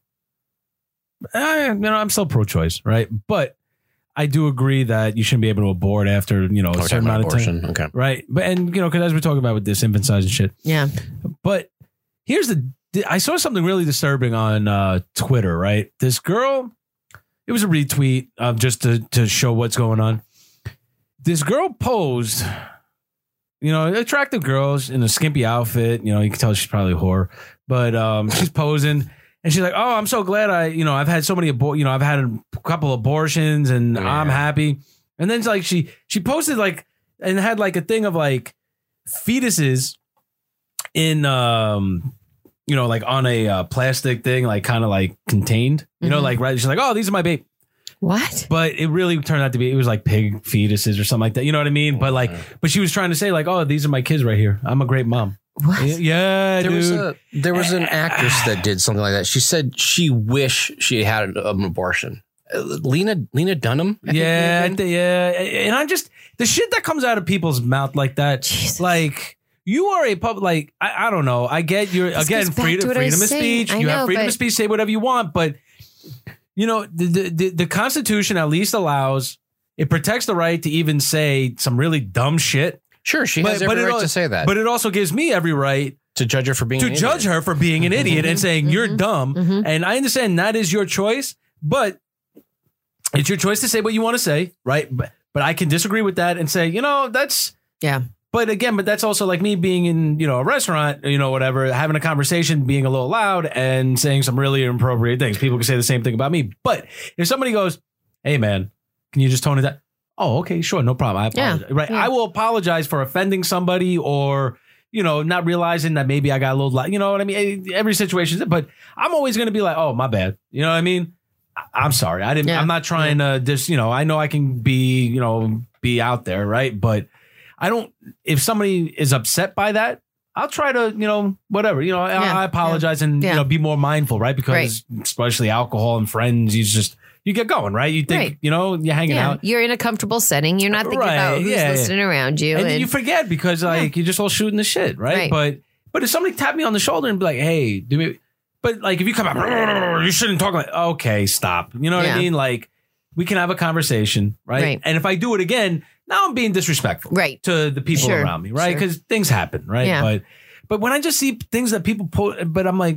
I, you know, I'm still pro-choice, right? But I do agree that you shouldn't be able to abort after you know Oh, a we're certain talking amount about of time, abortion. Okay. right? But and you know, because as we're talking about with this infanticide and shit. Yeah. But here's the I saw something really disturbing on uh, Twitter, right? This girl, it was a retweet of just to, to show what's going on. This girl posed, you know, attractive girls in a skimpy outfit. You know, you can tell she's probably a whore, but um, she's posing and she's like, oh, I'm so glad I, you know, I've had so many, abor- you know, I've had a couple abortions and Yeah. I'm happy. And then it's like she, she posted like, and had like a thing of like fetuses in, um, you know, like on a uh, plastic thing, like kind of like contained, you know, Mhm. like, right. She's like, oh, these are my baby. What? But it really turned out to be, it was like pig fetuses or something like that. You know what I mean? But like, but she was trying to say like, oh, these are my kids right here. I'm a great mom. What? Yeah, There dude. was a there was an actress that did something like that. She said she wish she had an abortion. Uh, Lena Lena Dunham. I think yeah, her name? th- yeah. And I just, the shit that comes out of people's mouth like that, Jesus. like, you are a pub, like, I, I don't know. I get your, This again, goes back freedom, to what I was freedom of saying. speech. I You know, have freedom but- of speech, say whatever you want. But, you know, the, the, the, the Constitution at least allows, it protects the right to even say some really dumb shit. Sure, she But- has but every it right al- to say that. But it also gives me every right to judge her for being to an judge idiot. her for being an idiot and saying you're mhm, dumb. mhm. And I understand that is your choice, but it's your choice to say what you want to say, right? But but I can disagree with that and say, you know, that's Yeah. But again, but that's also like me being in, you know, a restaurant, you know, whatever, having a conversation, being a little loud and saying some really inappropriate things. People can say the same thing about me. But if somebody goes, hey man, can you just tone it down? Oh, okay, sure, no problem. I apologize. Yeah, Right. yeah. I will apologize for offending somebody or, you know, not realizing that maybe I got a little, li- you know what I mean? Every situation, but I'm always going to be like, oh, my bad. You know what I mean? I'm sorry. I didn't, Yeah. I'm not trying to just, you know, I know I can be, you know, be out there. Right. But I don't, if somebody is upset by that, I'll try to, you know, whatever, you know, I, Yeah. I apologize and, Yeah. you know, be more mindful. Right. Because especially alcohol and friends, you just, you get going, right? You think, Right. you know, you're hanging Yeah, out. you're in a comfortable setting. You're not thinking Right, about who's yeah, yeah. listening around you. And, And, you forget because like you're just all shooting the shit, right? Right. But but if somebody tapped me on the shoulder and be like, "Hey, do me," but like if you come out, you shouldn't talk like, okay, stop. You know what Yeah. I mean? Like we can have a conversation, right? Right. And if I do it again, now I'm being disrespectful, Right. to the people Sure, around me, right? sure. Because things happen, right? Yeah. But but when I just see things that people put, but I'm like,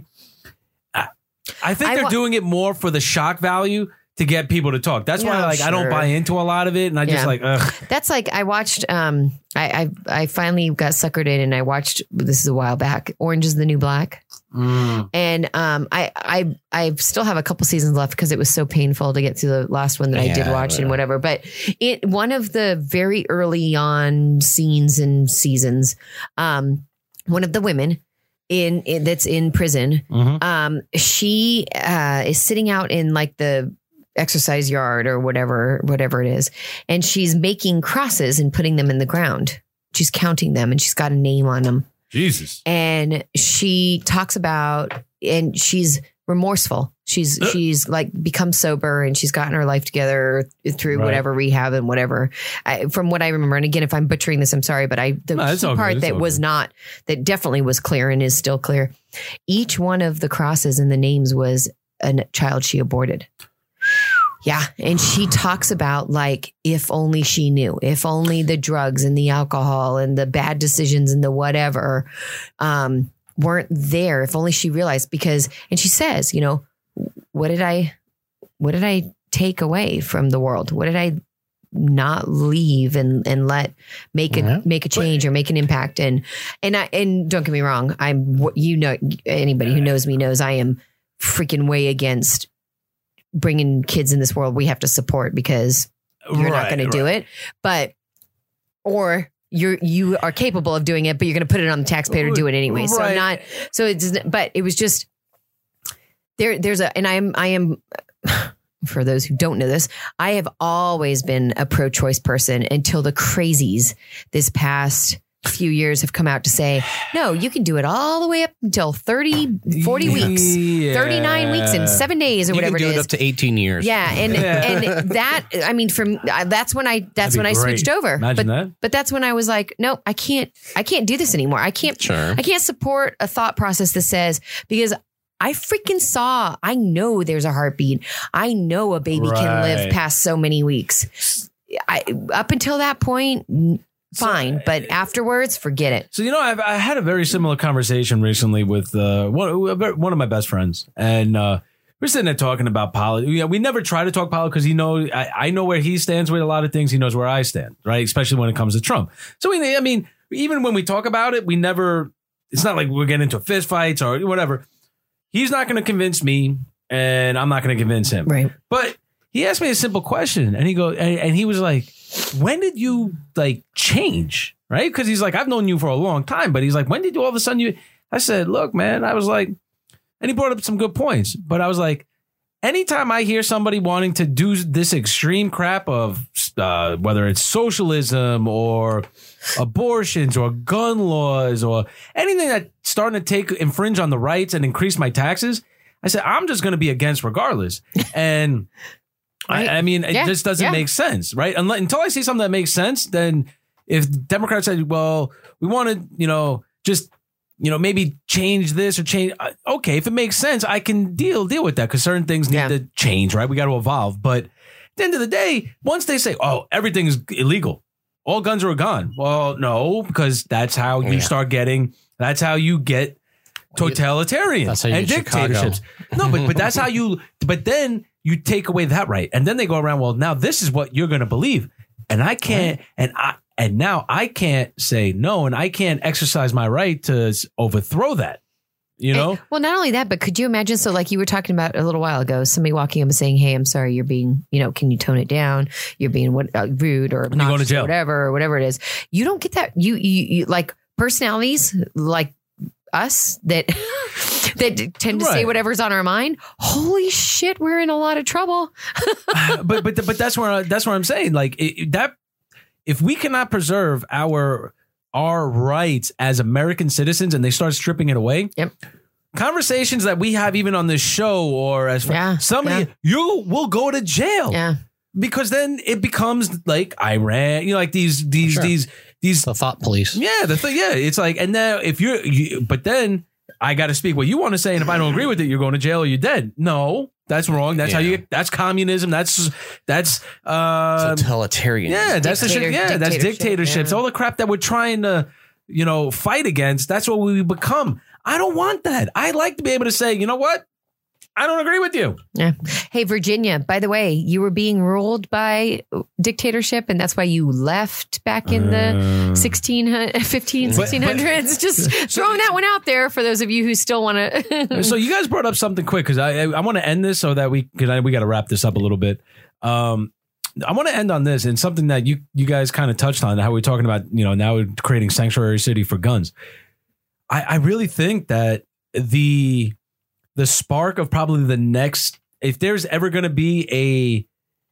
I, I think I they're wa- doing it more for the shock value. To get people to talk. That's why Yeah, like I don't sure. buy into a lot of it. And I just Yeah. like, ugh. that's like I watched. Um, I, I I finally got suckered in, and I watched. This is a while back. Orange is the New Black, Mm. and um, I I I still have a couple seasons left because it was so painful to get through the last one that I did Yeah, watch yeah. and whatever. But it one of the very early on scenes and seasons, um, one of the women. In, in that's in prison, Mhm. um, she uh, is sitting out in like the exercise yard or whatever, whatever it is. And she's making crosses and putting them in the ground. She's counting them and she's got a name on them. Jesus. And she talks about, and she's remorseful. She's, Uh. she's like become sober and she's gotten her life together through Right. whatever rehab and whatever. I, from what I remember. And again, if I'm butchering this, I'm sorry, but I, the No, it's key all good. part It's that all was good. not, that definitely was clear and is still clear. Each one of the crosses and the names was a child she aborted. Yeah. And she talks about like, if only she knew, if only the drugs and the alcohol and the bad decisions and the whatever um, weren't there, if only she realized because, and she says, you know, what did I, what did I take away from the world? What did I not leave and, and let make a, Yeah. make a change or make an impact? And, and I, and don't get me wrong. I'm, you know, anybody who knows me knows I am freaking way against bringing kids in this world we have to support because you're not Right, going to do right. it. But, or you're, you are capable of doing it, but you're going to put it on the taxpayer to do it anyway. So I'm Right. not, so it's, but it was just there, there's a, and I'm, I am, for those who don't know this, I have always been a pro-choice person until the crazies this past few years have come out to say, no, you can do it all the way up until thirty, forty weeks, thirty-nine weeks and seven days or You whatever can do it it is. up to eighteen years. Yeah, and Yeah. and that I mean, from uh, that's when I that's That'd be when I great. switched over. Imagine but that. but that's when I was like, no, I can't I can't do this anymore. I can't Sure. I can't support a thought process that says because I freaking saw I know there's a heartbeat. I know a baby can live Right. past so many weeks. I up until that point, n- fine, but afterwards, forget it. So, you know, I've, I had a very similar conversation recently with uh, one, one of my best friends. And uh, we're sitting there talking about politics. Yeah, we never try to talk politics because he knows, I, I know where he stands with a lot of things. He knows where I stand, right? Especially when it comes to Trump. So, we, I mean, even when we talk about it, we never, it's not like we're getting into fist fights or whatever. He's not going to convince me and I'm not going to convince him. Right. But he asked me a simple question and he goes, and, and he was like, when did you like change? Right. Because he's like, I've known you for a long time, but he's like, when did you all of a sudden you, I said, look, man, I was like, and he brought up some good points, but I was like, anytime I hear somebody wanting to do this extreme crap of uh, whether it's socialism or abortions or gun laws or anything that's starting to take infringe on the rights and increase my taxes, I said, I'm just going to be against regardless. And Right. I, I mean, it Yeah. just doesn't Yeah. make sense, right? Unless, until I see something that makes sense, then if Democrats said, well, we want to, you know, just, you know, maybe change this or change. uh, Okay, if it makes sense, I can deal deal with that because certain things need Yeah. to change, right? We got to evolve. But at the end of the day, once they say, oh, everything is illegal, all guns are gone. Well, no, because that's how you Yeah. start getting, that's how you get totalitarian That's how you and get Chicago. dictatorships. No, but but that's how you. But then you take away that right, and then they go around. Well, now this is what you're going to believe, and I can't, and I and now I can't say no, and I can't exercise my right to s- overthrow that. You know, And- well, not only that, but could you imagine? So, like you were talking about a little while ago, somebody walking up and saying, "Hey, I'm sorry, you're being, you know, can you tone it down? You're being what uh, rude or you go to obnoxious or jail. whatever, or whatever it is." You don't get that. You, you, you like personalities like us that that tend to say Right. whatever's on our mind. Holy shit, we're in a lot of trouble. but but but that's where I, that's where I'm saying like it, that if we cannot preserve our our rights as American citizens and they start stripping it away. Yep. Conversations that we have even on this show or as Yeah, somebody yeah. you will go to jail. Yeah. Because then it becomes like Iran, you know, like these these Sure. these these The thought police. yeah, the thing, yeah, it's like, and now if you're, you, but then I got to speak what you want to say, and if I don't agree with it, you're going to jail or you're dead. No, that's wrong. That's how Yeah. you get. That's communism. That's that's uh, Totalitarian. yeah, that's the shit. Dictator- Yeah, that's dictatorship, dictatorships. yeah. All the crap that we're trying to, you know, fight against. That's what we become. I don't want that. I like to be able to say, you know what, I don't agree with you. Yeah. Hey, Virginia, by the way, you were being ruled by dictatorship, and that's why you left back in the sixteen, fifteen, But- sixteen hundreds. Just throwing that one out there for those of you who still want to. So you guys brought up something quick because I I, I want to end this so that we because we got to wrap this up a little bit. Um, I want to end on this and something that you you guys kind of touched on how we're talking about you know now we're creating sanctuary city for guns. I, I really think that the the spark of probably the next if there's ever going to be a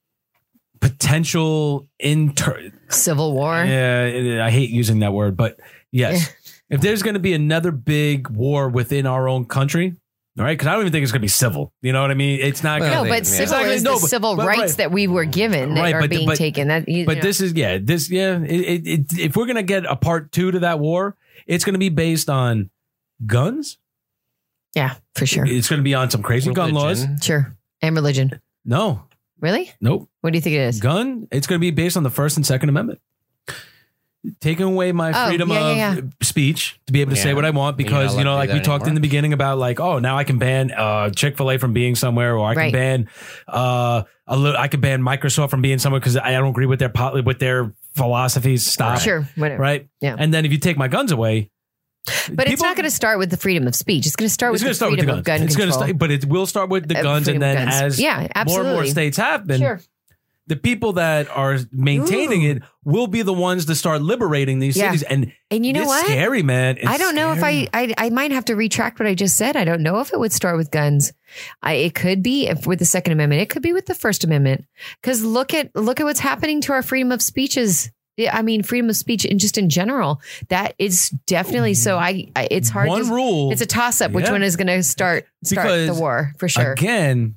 potential inter Civil War. yeah I hate using that word but yes if there's going to be another big war within our own country. All right, because I don't even think it's going to be civil. You know what I mean? It's not. Well, No, gonna, they- but yeah. civil Exactly. is No, the but- civil but- rights right. that we were given that Right, are but- being but- taken. That you But know. this is yeah, this yeah. It, it, it, if we're gonna get a part two to that war, it's gonna be based on guns. yeah, for sure, It's gonna be on some crazy gun laws. Religion. sure, and religion. No, Really? nope. What do you think it is? Gun. It's gonna be based on the First and Second Amendment. Taking away my Oh, freedom yeah, of yeah, yeah. speech to be able to say Yeah. what I want You're because not you know, allowed to like do we that talked in anymore. the beginning about like, oh, now I can ban uh, Chick-fil-A from being somewhere, or I can Right. ban uh, a little, I can ban Microsoft from being somewhere because I don't agree with their pol- with their philosophies. Stop. Sure, whatever. Right. Yeah. And then if you take my guns away, But it's not going to start with the freedom of speech. It's going to start It's with going the to start with the freedom guns. of gun It's going to control. start, but it will start with the Uh, guns, and freedom then of guns. as Yeah, more and more absolutely. states happen, Sure. the people that are maintaining Ooh. it will be the ones to start liberating these Yeah. cities. And And you know it's what? scary, man. It's I don't know scary. if I, I I might have to retract what I just said. I don't know if it would start with guns. I it could be if with the Second Amendment. It could be with the First Amendment. Because look at look at what's happening to our freedom of speeches. Yeah, I mean, freedom of speech and just in general. That is definitely so. I, I it's hard. One to, rule. It's a toss up. Which Yeah. one is going to start start Because, the war for sure? Again,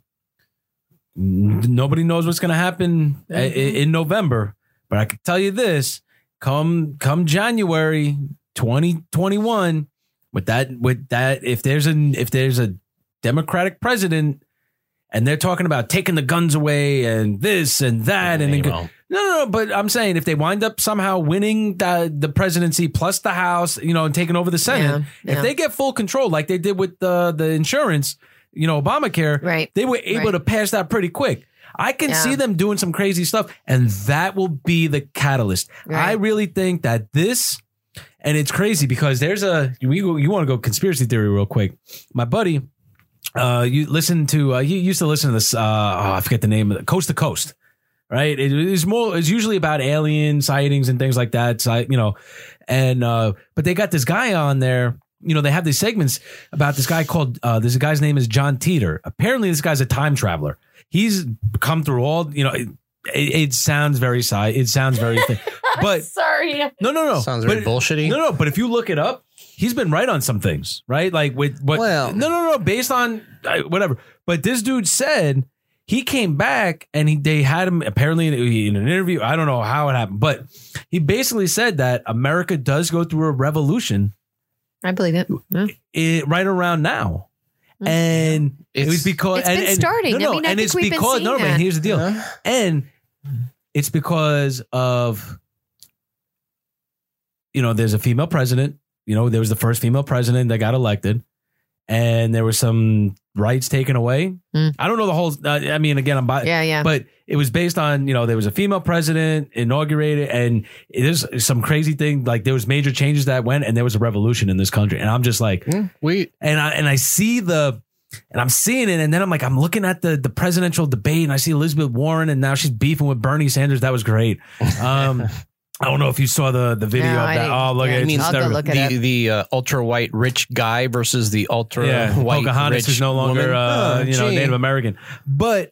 n- nobody knows what's going to happen i- Mm-hmm. i- in November. But I can tell you this: come come January twenty twenty-one, with that with that, if there's an if there's a Democratic president and they're talking about taking the guns away and this and that, and They then- won't. no, no, no. But I'm saying if they wind up somehow winning the the presidency plus the House, you know, and taking over the Senate, Yeah, if yeah. they get full control like they did with the the insurance, you know, Obamacare, Right. they were able Right. to pass that pretty quick. I can Yeah. see them doing some crazy stuff, and that will be the catalyst. Right. I really think that this, and it's crazy because there's a you, you want to go conspiracy theory real quick. My buddy, uh, you listen to uh, you used to listen to this. Uh, oh, I forget the name of it, Coast to Coast. Right. It is more, it's usually about alien sightings and things like that. So, I, you know, and, uh, but they got this guy on there, you know, they have these segments about this guy called, uh, this guy's name is John Teeter. Apparently this guy's a time traveler. He's come through all, you know, it, it, it sounds very sci, it sounds very, thi- but Sorry. no, no, no. Sounds very But- bullshitty. No, no, but if you look it up, he's been right on some things, right? Like with what, Well- no, no, no, based on uh, whatever. But this dude said, he came back and he, they had him apparently in, in an interview. I don't know how it happened, but he basically said that America does go through a revolution I believe it. Yeah. it, right around now. And it It's- was because It's been and, and- starting. No, no, I mean, I and think it's we've been because seeing no, that. but here's the deal, Yeah. and it's because of you know there's a female president. You know there was the first female president that got elected, and there were some rights taken away. Mm. I don't know the whole. Uh, I mean, again, I'm by, Yeah, yeah. but it was based on you know there was a female president inaugurated, and it is some crazy thing. Like there was major changes that went, and there was a revolution in this country, and I'm just like. We and I and I see the and I'm seeing it, and then I'm like I'm looking at the the presidential debate, and I see Elizabeth Warren, and now she's beefing with Bernie Sanders. That was great. Um, I don't know if you saw the the video No, of I that. didn't. Oh, look Yeah, at I it. mean, It's I'll go terrible. look it The up. the uh, ultra white rich guy versus the ultra Yeah, white Pocahontas rich is no longer woman. uh, Oh, you know gee. Native American, but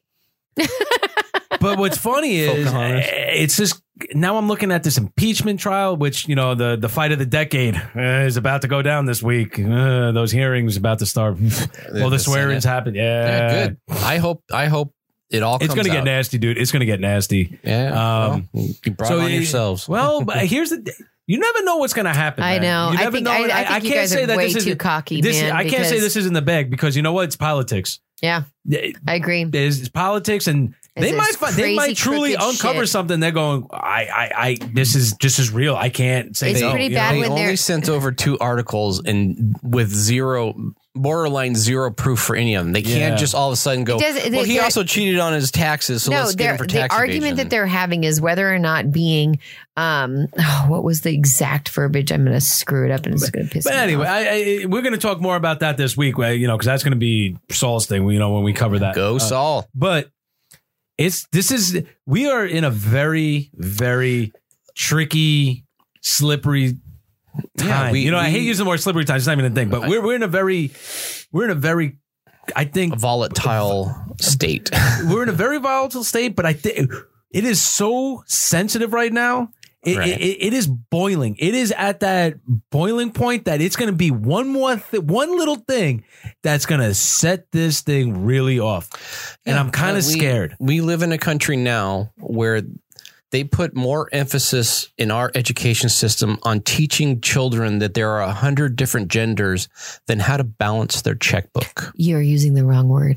but what's funny is Pocahontas. it's just now I'm looking at this impeachment trial, which you know the the fight of the decade uh, is about to go down this week. Uh, those hearings about to start. well, the The swearings Senate. happened. Yeah, Yeah, good. I hope. I hope it all. It's comes gonna get out. nasty, dude. It's gonna get nasty. Yeah. Um, well, you brought so it on it- yourselves. Well, but here's the. You never know what's going to happen. I man. know. You I never think- know. I- I think you can't guys say are that way this is too cocky, this, man, I can't say because- this is in the bag because you know what? It's politics. Yeah, It- I agree. It's, it's politics, and they It's might this find, they might crazy, truly crooked uncover shit. something. They're going, I, I, I. This is this is real. I can't say It's no. pretty you bad know? They when only they're- sent over two articles and with zero, borderline zero proof for any of them. They Yeah. can't just all of a sudden go. It does- well, he they're- also cheated on his taxes, so no, let's get they're- him for the tax argument evasion. that they're having is whether or not being, um, oh, what was the exact verbiage? I'm going to screw it up and it's going to piss But me anyway, off. I, I, we're going to talk more about that this week. You know, because that's going to be Saul's thing. You know, when we cover that. Go Uh, Saul. But it's this is we are in a very very tricky, slippery time. Yeah, we- you know, I we- hate using the word slippery time. It's not even a thing. But we're we're in a very we're in a very I think Volatile state. we're in a very volatile state. But I think it is so sensitive right now. It, Right. it, it is boiling. It is at that boiling point that it's going to be one more, th- one little thing that's going to set this thing really off. And Yeah, I'm kind uh, of we- scared. We live in a country now where they put more emphasis in our education system on teaching children that there are a hundred different genders than how to balance their checkbook. You're using the wrong word.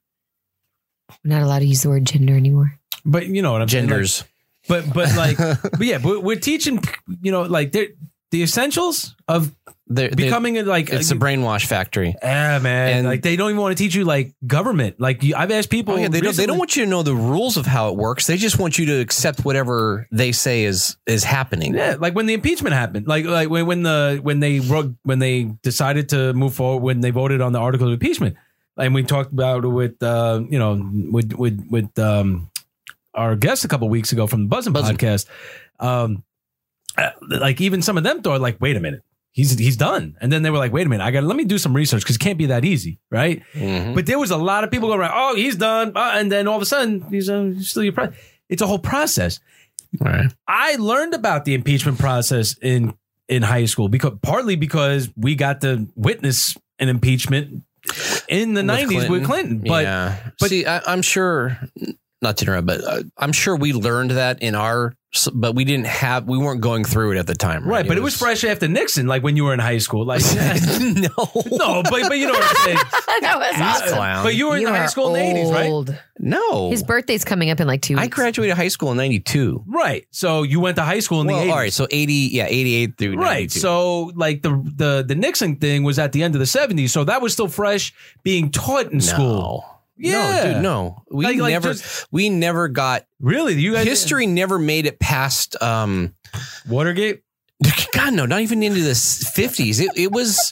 We're not allowed to use the word gender anymore. But you know what I'm saying? Like, Genders. But but like but yeah, but we're teaching you know like they're- the essentials of They're, they- becoming a, like it's a brainwash factory. ah man and- like they don't even want to teach you like government. Like you, I've asked people. Oh, yeah, they don't. They don't recently- want you to know the rules of how it works. They just want you to accept whatever they say is is happening. Yeah, like when the impeachment happened, like like when when the when they wrote, when they decided to move forward, when they voted on the article of impeachment, and we talked about it with uh, you know with with with um, our guest a couple of weeks ago from the Buzzin' Buzzin'. podcast. Um, uh, like even some of them thought like, wait a minute, he's he's done, and then they were like, wait a minute, I got to let me do some research because it can't be that easy, right? Mhm. But there was a lot of people going around, oh, he's done, uh, and then all of a sudden he's uh, still your pre-. It's a whole process. Right. I learned about the impeachment process in in high school because partly because we got to witness an impeachment in the nineties with Clinton. But yeah. but- see, I, I'm sure. Not to interrupt, but uh, I'm sure we learned that in our. But we didn't have. We weren't going through it at the time. right, but it was fresh after Nixon, like when you were in high school. Like no, no, but but you know what I'm saying. That was awesome. clown. But you were in You high are school in the eighties, right? old. no. His birthday's coming up in like two weeks. I graduated high school in ninety-two. Right. So you went to high school in Well, the eighties. all right, so eighty, yeah, eighty-eight through Right. ninety-two. So like the the the Nixon thing was at the end of the seventies. So that was still fresh being taught in school. Yeah. No, dude, no. We Like- like never just- we never got Really? You guys history never made it past um Watergate? God no, not even into the fifties. It it was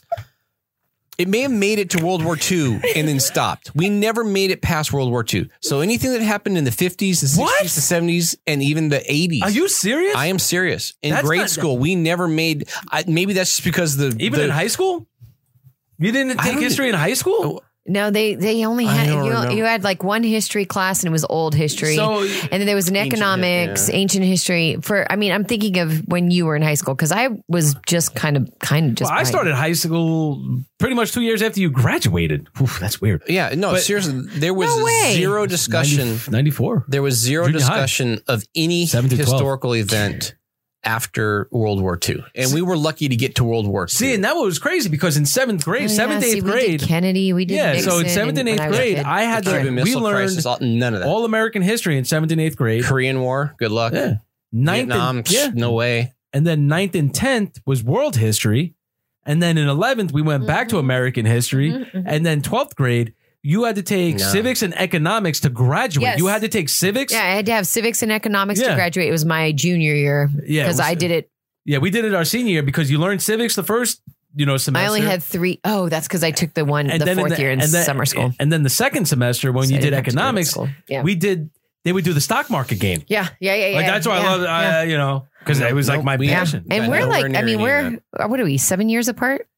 it may have made it to World War Two and then stopped. We never made it past World War Two. So anything that happened in the fifties, the What? sixties, the seventies, and even the eighties. Are you serious? I am serious. In That's grade not- school, we never made. I, maybe that's just because the Even the, in high school? You didn't I take don't- history in high school? No, they they only I had don't you, remember. you had like one history class and it was old history. So- and then there was an Ancient, economics, yeah. ancient history. For I mean, I'm thinking of when you were in high school because I was just kind of kind of just. Well, I behind. started high school pretty much two years after you graduated. Oof, that's weird. yeah, no, But- seriously, there was No way. zero discussion. ninety-four. There was zero Junior high. discussion of any seven to twelve. historical event after World War Two, and we were lucky to get to World War Two. See, and that was crazy because in seventh Oh, grade, yeah, seventh, see, eighth we did grade, Kennedy, we did yeah. Nixon, So in seventh and when eighth I was a grade, kid. I had Cuban to. We Missile learned Crisis, all, none of that. all American history in seventh and eighth grade. Korean War, good luck. Yeah, ninth, Vietnam, and, yeah, no way. and then ninth and tenth was world history, and then in eleventh we went back to Mhm. American history, Mhm, mhm. and then twelfth grade you had to take No. civics and economics to graduate. Yes. You had to take civics. Yeah, I had to have civics and economics Yeah. to graduate. It was my junior year Yeah, it because was- I did it. Yeah, we did it our senior year because you learned civics the first, you know, semester. I only had three. Oh, that's because I took the one and the then fourth in the, year in and then, summer school. And then the second semester when So you I did didn't have to do it at economics, school. Yeah. we did. They would do the stock market game. yeah, yeah, yeah, yeah. Like that's why yeah, I love. yeah. I, you know, because it was like Nope, my we- passion. And Yeah, we're nowhere like, I near mean, any we're, of what are we, seven years apart?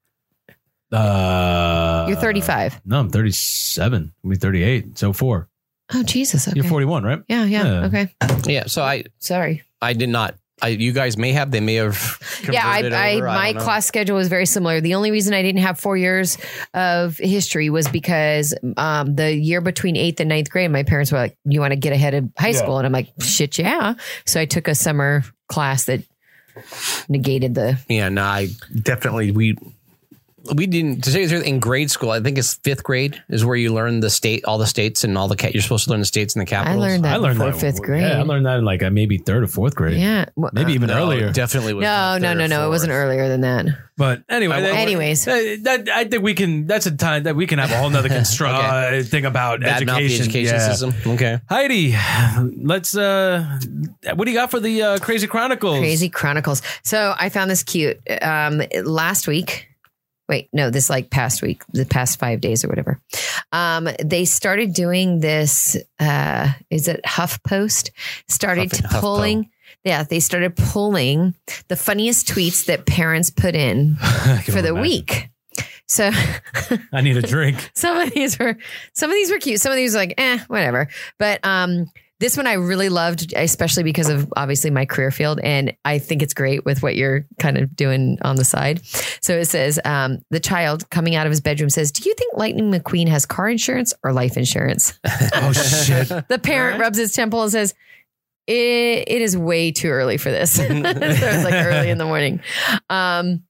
Uh, You're thirty-five. No, I'm thirty-seven. I'm thirty-eight. So four. Oh, Jesus. Okay. You're forty-one, right? Yeah, yeah, Yeah. Okay. Yeah. So I, Sorry. I did not. I, you guys may have. They may have. Yeah, I, converted I over, my don't know. class schedule was very similar. The only reason I didn't have four years of history was because um, the year between eighth and ninth grade, my parents were like, "You want to get ahead of high Yeah. school?" And I'm like, "Shit, yeah." So I took a summer class that negated the. Yeah. No, I definitely we. We didn't to say the truth, in grade school. I think it's fifth grade is where you learn the state, all the states, and all the ca- you're supposed to learn the states and the I capitals. learned that I learned before that fifth grade. Yeah, I learned that in like uh, maybe third or fourth grade. Yeah, Well, Maybe uh, even No, earlier. it definitely was. No, not no, third no, or no. It fourth. wasn't earlier than that. But anyway, that, Anyways. that, that- I think we can. That's a time that we can have a whole nother constru- Okay. uh, thing about Bad mouth the education. education Yeah. system. Okay. Heidi, let's. uh What do you got for the uh, Crazy Chronicles? Crazy Chronicles. So I found this cute. Um, last week. Wait, no, this like past week, the past five days or whatever. Um, they started doing this. Uh, is it HuffPost? Started Huff- HuffPo. pulling. Yeah, they started pulling the funniest tweets that parents put in I can for the imagine. week. So I need a drink. some of these were some of these were cute. Some of these were like, eh, whatever. But um, this one I really loved, especially because of obviously my career field. And I think it's great with what you're kind of doing on the side. So it says, um, the child coming out of his bedroom says, "Do you think Lightning McQueen has car insurance or life insurance?" Oh shit! The parent rubs his temple and says, It, it is way too early for this. So it's like early in the morning. Um,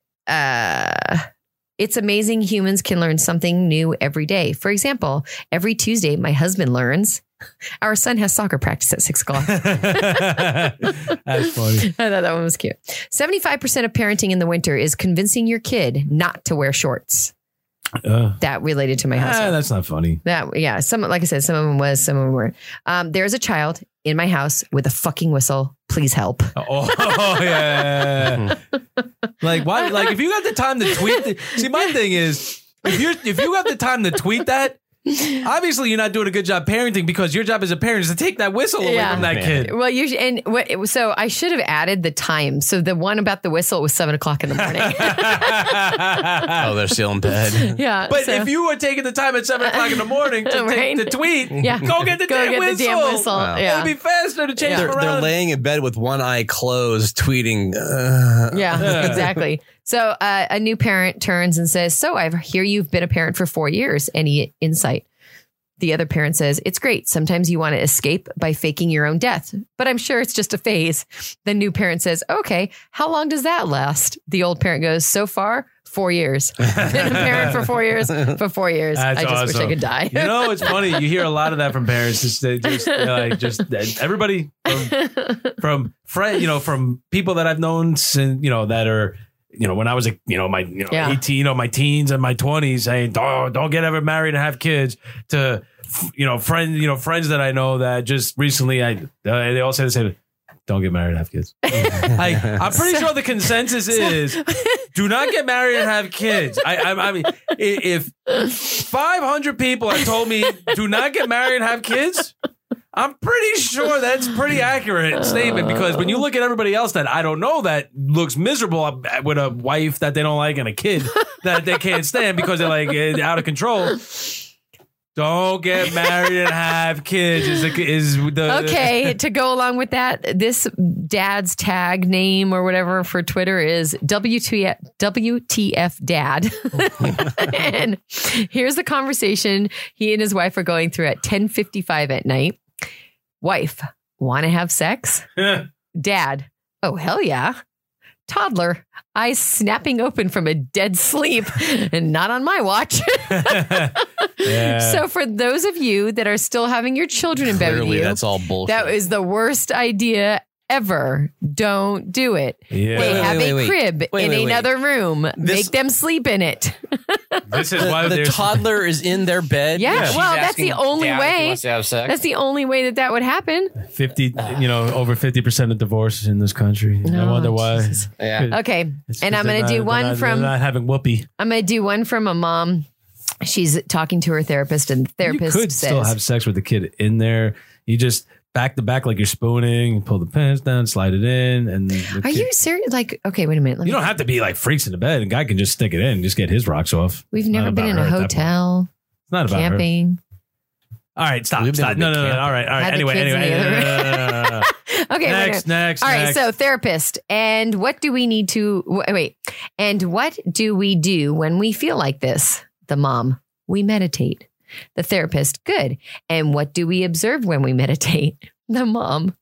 uh, it's amazing humans can learn something new every day. For example, every Tuesday, my husband learns our son has soccer practice at six o'clock. That's funny. I thought that one was cute. seventy-five percent of parenting in the winter is convincing your kid not to wear shorts. Uh, That related to my ah, husband. that's not funny. That yeah, some like I said, some of them was, some of them weren't. Um, there's a child in my house with a fucking whistle. Please help. Oh yeah. Like why? Like if you got the time to tweet. The, see, my thing is if you if you have the time to tweet that. Obviously, you're not doing a good job parenting because your job as a parent is to take that whistle away Yeah. from that Man. kid. Well, you should, and what, so I should have added the time. So the one about the whistle was seven o'clock in the morning. Oh, they're still in bed. Yeah, But so- if you were taking the time at seven o'clock in the morning to Right. take the tweet, Yeah. go get the, Go damn, get the whistle. damn whistle. Wow. Yeah. It'd be faster to change They're, them they're around. laying in bed with one eye closed, tweeting. Uh, Yeah, Yeah. exactly. So uh, a new parent turns and says, "So I hear you've been a parent for four years. Any insight?" The other parent says, "It's great. Sometimes you want to escape by faking your own death, but I'm sure it's just a phase." The new parent says, "Okay, how long does that last?" The old parent goes, "So far, four years. Been a parent for four years. For four years. That's I just wish I awesome. could die." You know, it's funny. You hear a lot of that from parents. Just, they just like, just everybody from, from friend, you know, from people that I've known since, you know, that are, you know, when I was a, you know, my, you know, Yeah. eighteen, you know, my teens and my twenties, saying, "Don't, don't get ever married and have kids." To, you know, friends, you know, friends that I know that just recently, I, uh, they all say the same. Don't get married and have kids. I, I'm pretty sure the consensus is do not get married and have kids. I, I, I mean, i- if five hundred people have told me do not get married and have kids, I'm pretty sure that's pretty accurate statement because when you look at everybody else that I don't know that looks miserable with a wife that they don't like and a kid that they can't stand because they're like eh, out of control. Don't get married and have kids is the, is the Okay, to go along with that, this dad's tag name or whatever for Twitter is W T F, W T F dad. And here's the conversation he and his wife are going through at ten fifty-five at night. Wife, want to have sex? Dad, oh, hell yeah. Toddler, eyes snapping open from a dead sleep and not on my watch. Yeah. So for those of you that are still having your children in bed with Clearly, you, that's all bullshit. that is the worst idea ever. Don't do it. Yeah. They Wait, have wait, a wait. crib Wait, in wait, wait. another room. This- Make them sleep in it. This is the, why the there's toddler is in their bed. Yeah, She's well, that's asking the only dad if he way. wants to have sex. That's the only way that that would happen. fifty, you know, over fifty percent of divorces in this country. I Oh, wonder why. Jesus. Yeah. Okay, It's and 'cause I'm they're going to do not- one they're not- from they're not having whoopee. I'm going to do one from a mom. She's talking to her therapist, and the You therapist could says, still have sex with the kid in there. You just back to back like you're spooning. Pull the pants down, slide it in, and the Are kid- you serious? Like, okay, wait a minute. Let You me- don't have to be like freaks in the bed. A guy can just stick it in and just get his rocks off. We've Not never about been in her a at that point. hotel, It's not about her. camping. All right, stop, We've stop. never No, no, been no, no. All right, all right. Had the Anyway, kids in anyway. the other no, no, no, no, no, no. Okay, Next, wait, next, All right, next. so therapist. And what do we need to w- wait? And what do we do when we feel like this? The mom, we meditate. The therapist, good. And what do we observe when we meditate? The mom.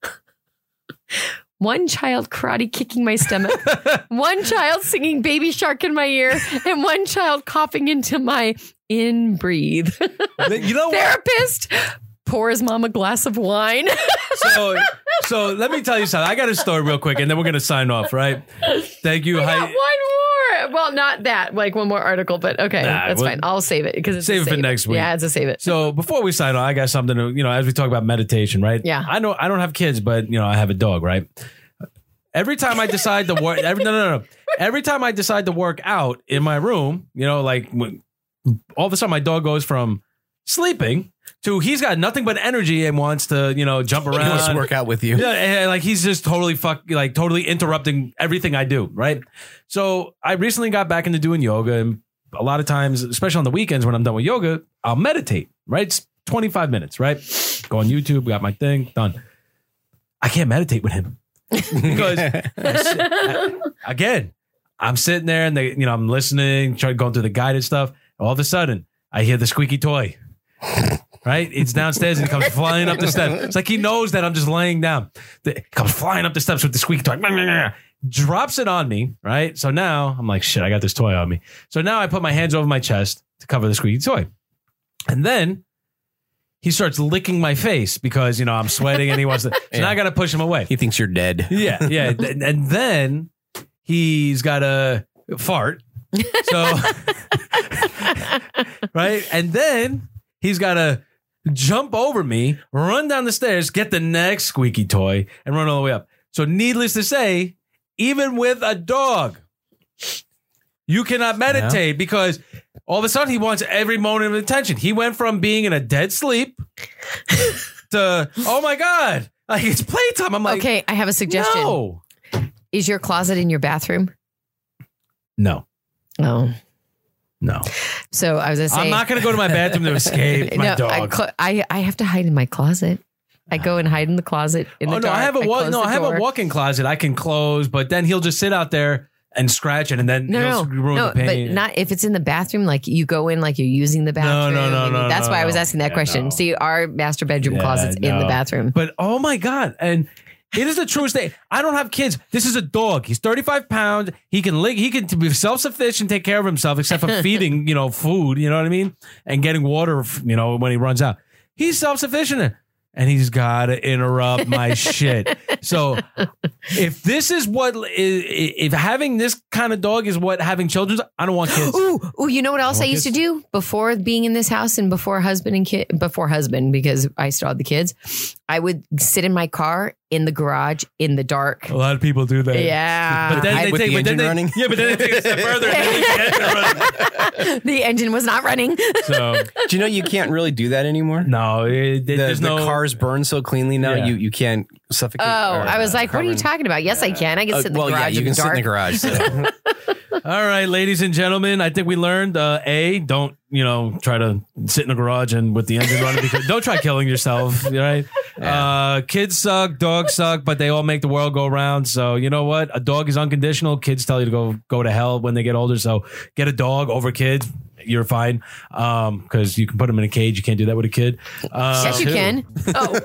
One child karate kicking my stomach, one child singing Baby Shark in my ear, and one child coughing into my in breathe. You know what? Therapist pours mom a glass of wine. So, so let me tell you something. I got a story real quick, and then we're gonna sign off. Right? Thank you. I got Hi- one more. Well, not that, like one more article, but okay, Nah, that's well, fine. I'll save it because it's save a it for next week. Yeah, it's a save it. So before we sign on, I got something to, you know, as we talk about meditation, right? Yeah. I know I don't have kids, but you know, I have a dog, right? Every time I decide to work, every, no, no, no. Every time I decide to work out in my room, you know, like when, all of a sudden my dog goes from sleeping to he's got nothing but energy and wants to, you know, jump He wants to around. work out with you. Yeah, and like he's just totally fuck, like totally interrupting everything I do, right? So I recently got back into doing yoga, and a lot of times, especially on the weekends when I'm done with yoga, I'll meditate, right? It's twenty-five minutes, right? Go on YouTube, got my thing done. I can't meditate with him because I sit- I- again, I'm sitting there and they, you know, I'm listening, trying going through the guided stuff. All of a sudden, I hear the squeaky toy. Right? It's downstairs and he comes flying up the steps. It's like he knows that I'm just laying down. The- He comes flying up the steps with the squeaky toy. Drops it on me, right? So now I'm like, shit, I got this toy on me. So now I put my hands over my chest to cover the squeaky toy. And then he starts licking my face because, you know, I'm sweating and he wants to. So Yeah. now I got to push him away. He thinks you're dead. Yeah, yeah. And and then he's got a fart. So, right? And then he's got to jump over me, run down the stairs, get the next squeaky toy, and run all the way up. So, needless to say, even with a dog, you cannot meditate because all of a sudden he wants every moment of attention. He went from being in a dead sleep to, oh my God, like it's playtime. I'm like, Okay, I have a suggestion. no. Is your closet in your bathroom? No, Oh. no. So I was going to say. I'm not going to go to my bathroom to escape my no, dog. I, cl- I I have to hide in my closet. I go and hide in the closet in the oh no, dark. I have a wa- close no, the I have a door. walk-in closet I can close, but then he'll just sit out there and scratch it, and then No, he'll no, ruin no, the paint. but not if it's in the bathroom. Like you go in, like you're using the no, bathroom. no, and no, That's no, why I was no. asking that Yeah, question. no. See, our master bedroom Yeah, closet's in the no. bathroom. But oh my God, and it is the truest thing. I don't have kids. This is a dog. He's thirty-five pounds. He can lick. He can be self-sufficient, take care of himself, except for feeding, you know, food. You know what I mean, and getting water. You know, when he runs out, he's self-sufficient. And he's got to interrupt my shit. So if this is what, if having this kind of dog is what having children, I don't want kids. Ooh, ooh, you know what else I want used kids? to do before being in this house and before husband and kid, before husband, because I still had the kids. I would sit in my car in the garage in the dark. A lot of people do that. Yeah. But then I- they With take, the but then engine they, running? yeah, but then they take it a step further. And then they get running. the engine was not running. So Do you know you can't really do that anymore? no, it, The, there's the no cars burn so cleanly now. Yeah. You you can't suffocate. Oh, or, I was uh, like, what are you carbon- talking about? Yes, I can. I can Uh, sit in the well, garage yeah, you in can the sit dark. in the garage. So. All right, ladies and gentlemen, I think we learned uh, a don't you know try to sit in a garage and with the engine running because don't try killing yourself. Right? Uh, kids suck, dogs suck, but they all make the world go round. So you know what? A dog is unconditional. Kids tell you to go go to hell when they get older. So get a dog over kids. You're fine because you can put them in a cage. You can't do that with a kid. Uh, Yes, you can. Oh,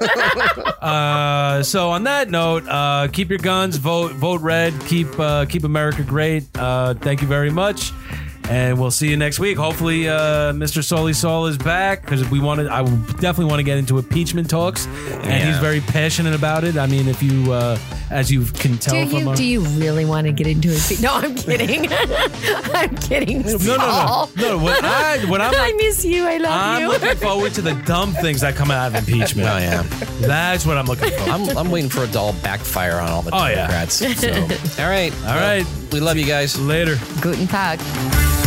Uh, so on that note, uh, keep your guns, vote, vote red, keep uh, keep America great. Uh, thank you very much, and we'll see you next week. Hopefully, uh, Mister Soli Sol is back because we wanted. I definitely want to get into impeachment talks, and Yeah. he's very passionate about it. I mean, if you, uh, as you can tell do from you our- do you really want to get into it? No, I'm kidding. I'm kidding. no, no, no, Saul. no. What I what I'm I miss you. I love I'm you. looking forward to the dumb things that come out of impeachment. Oh yeah, That's what I'm looking for. I'm I'm waiting for it to all backfire on all the Oh, yeah. Democrats. So. All right, All right, we love you guys. later. Guten Tag.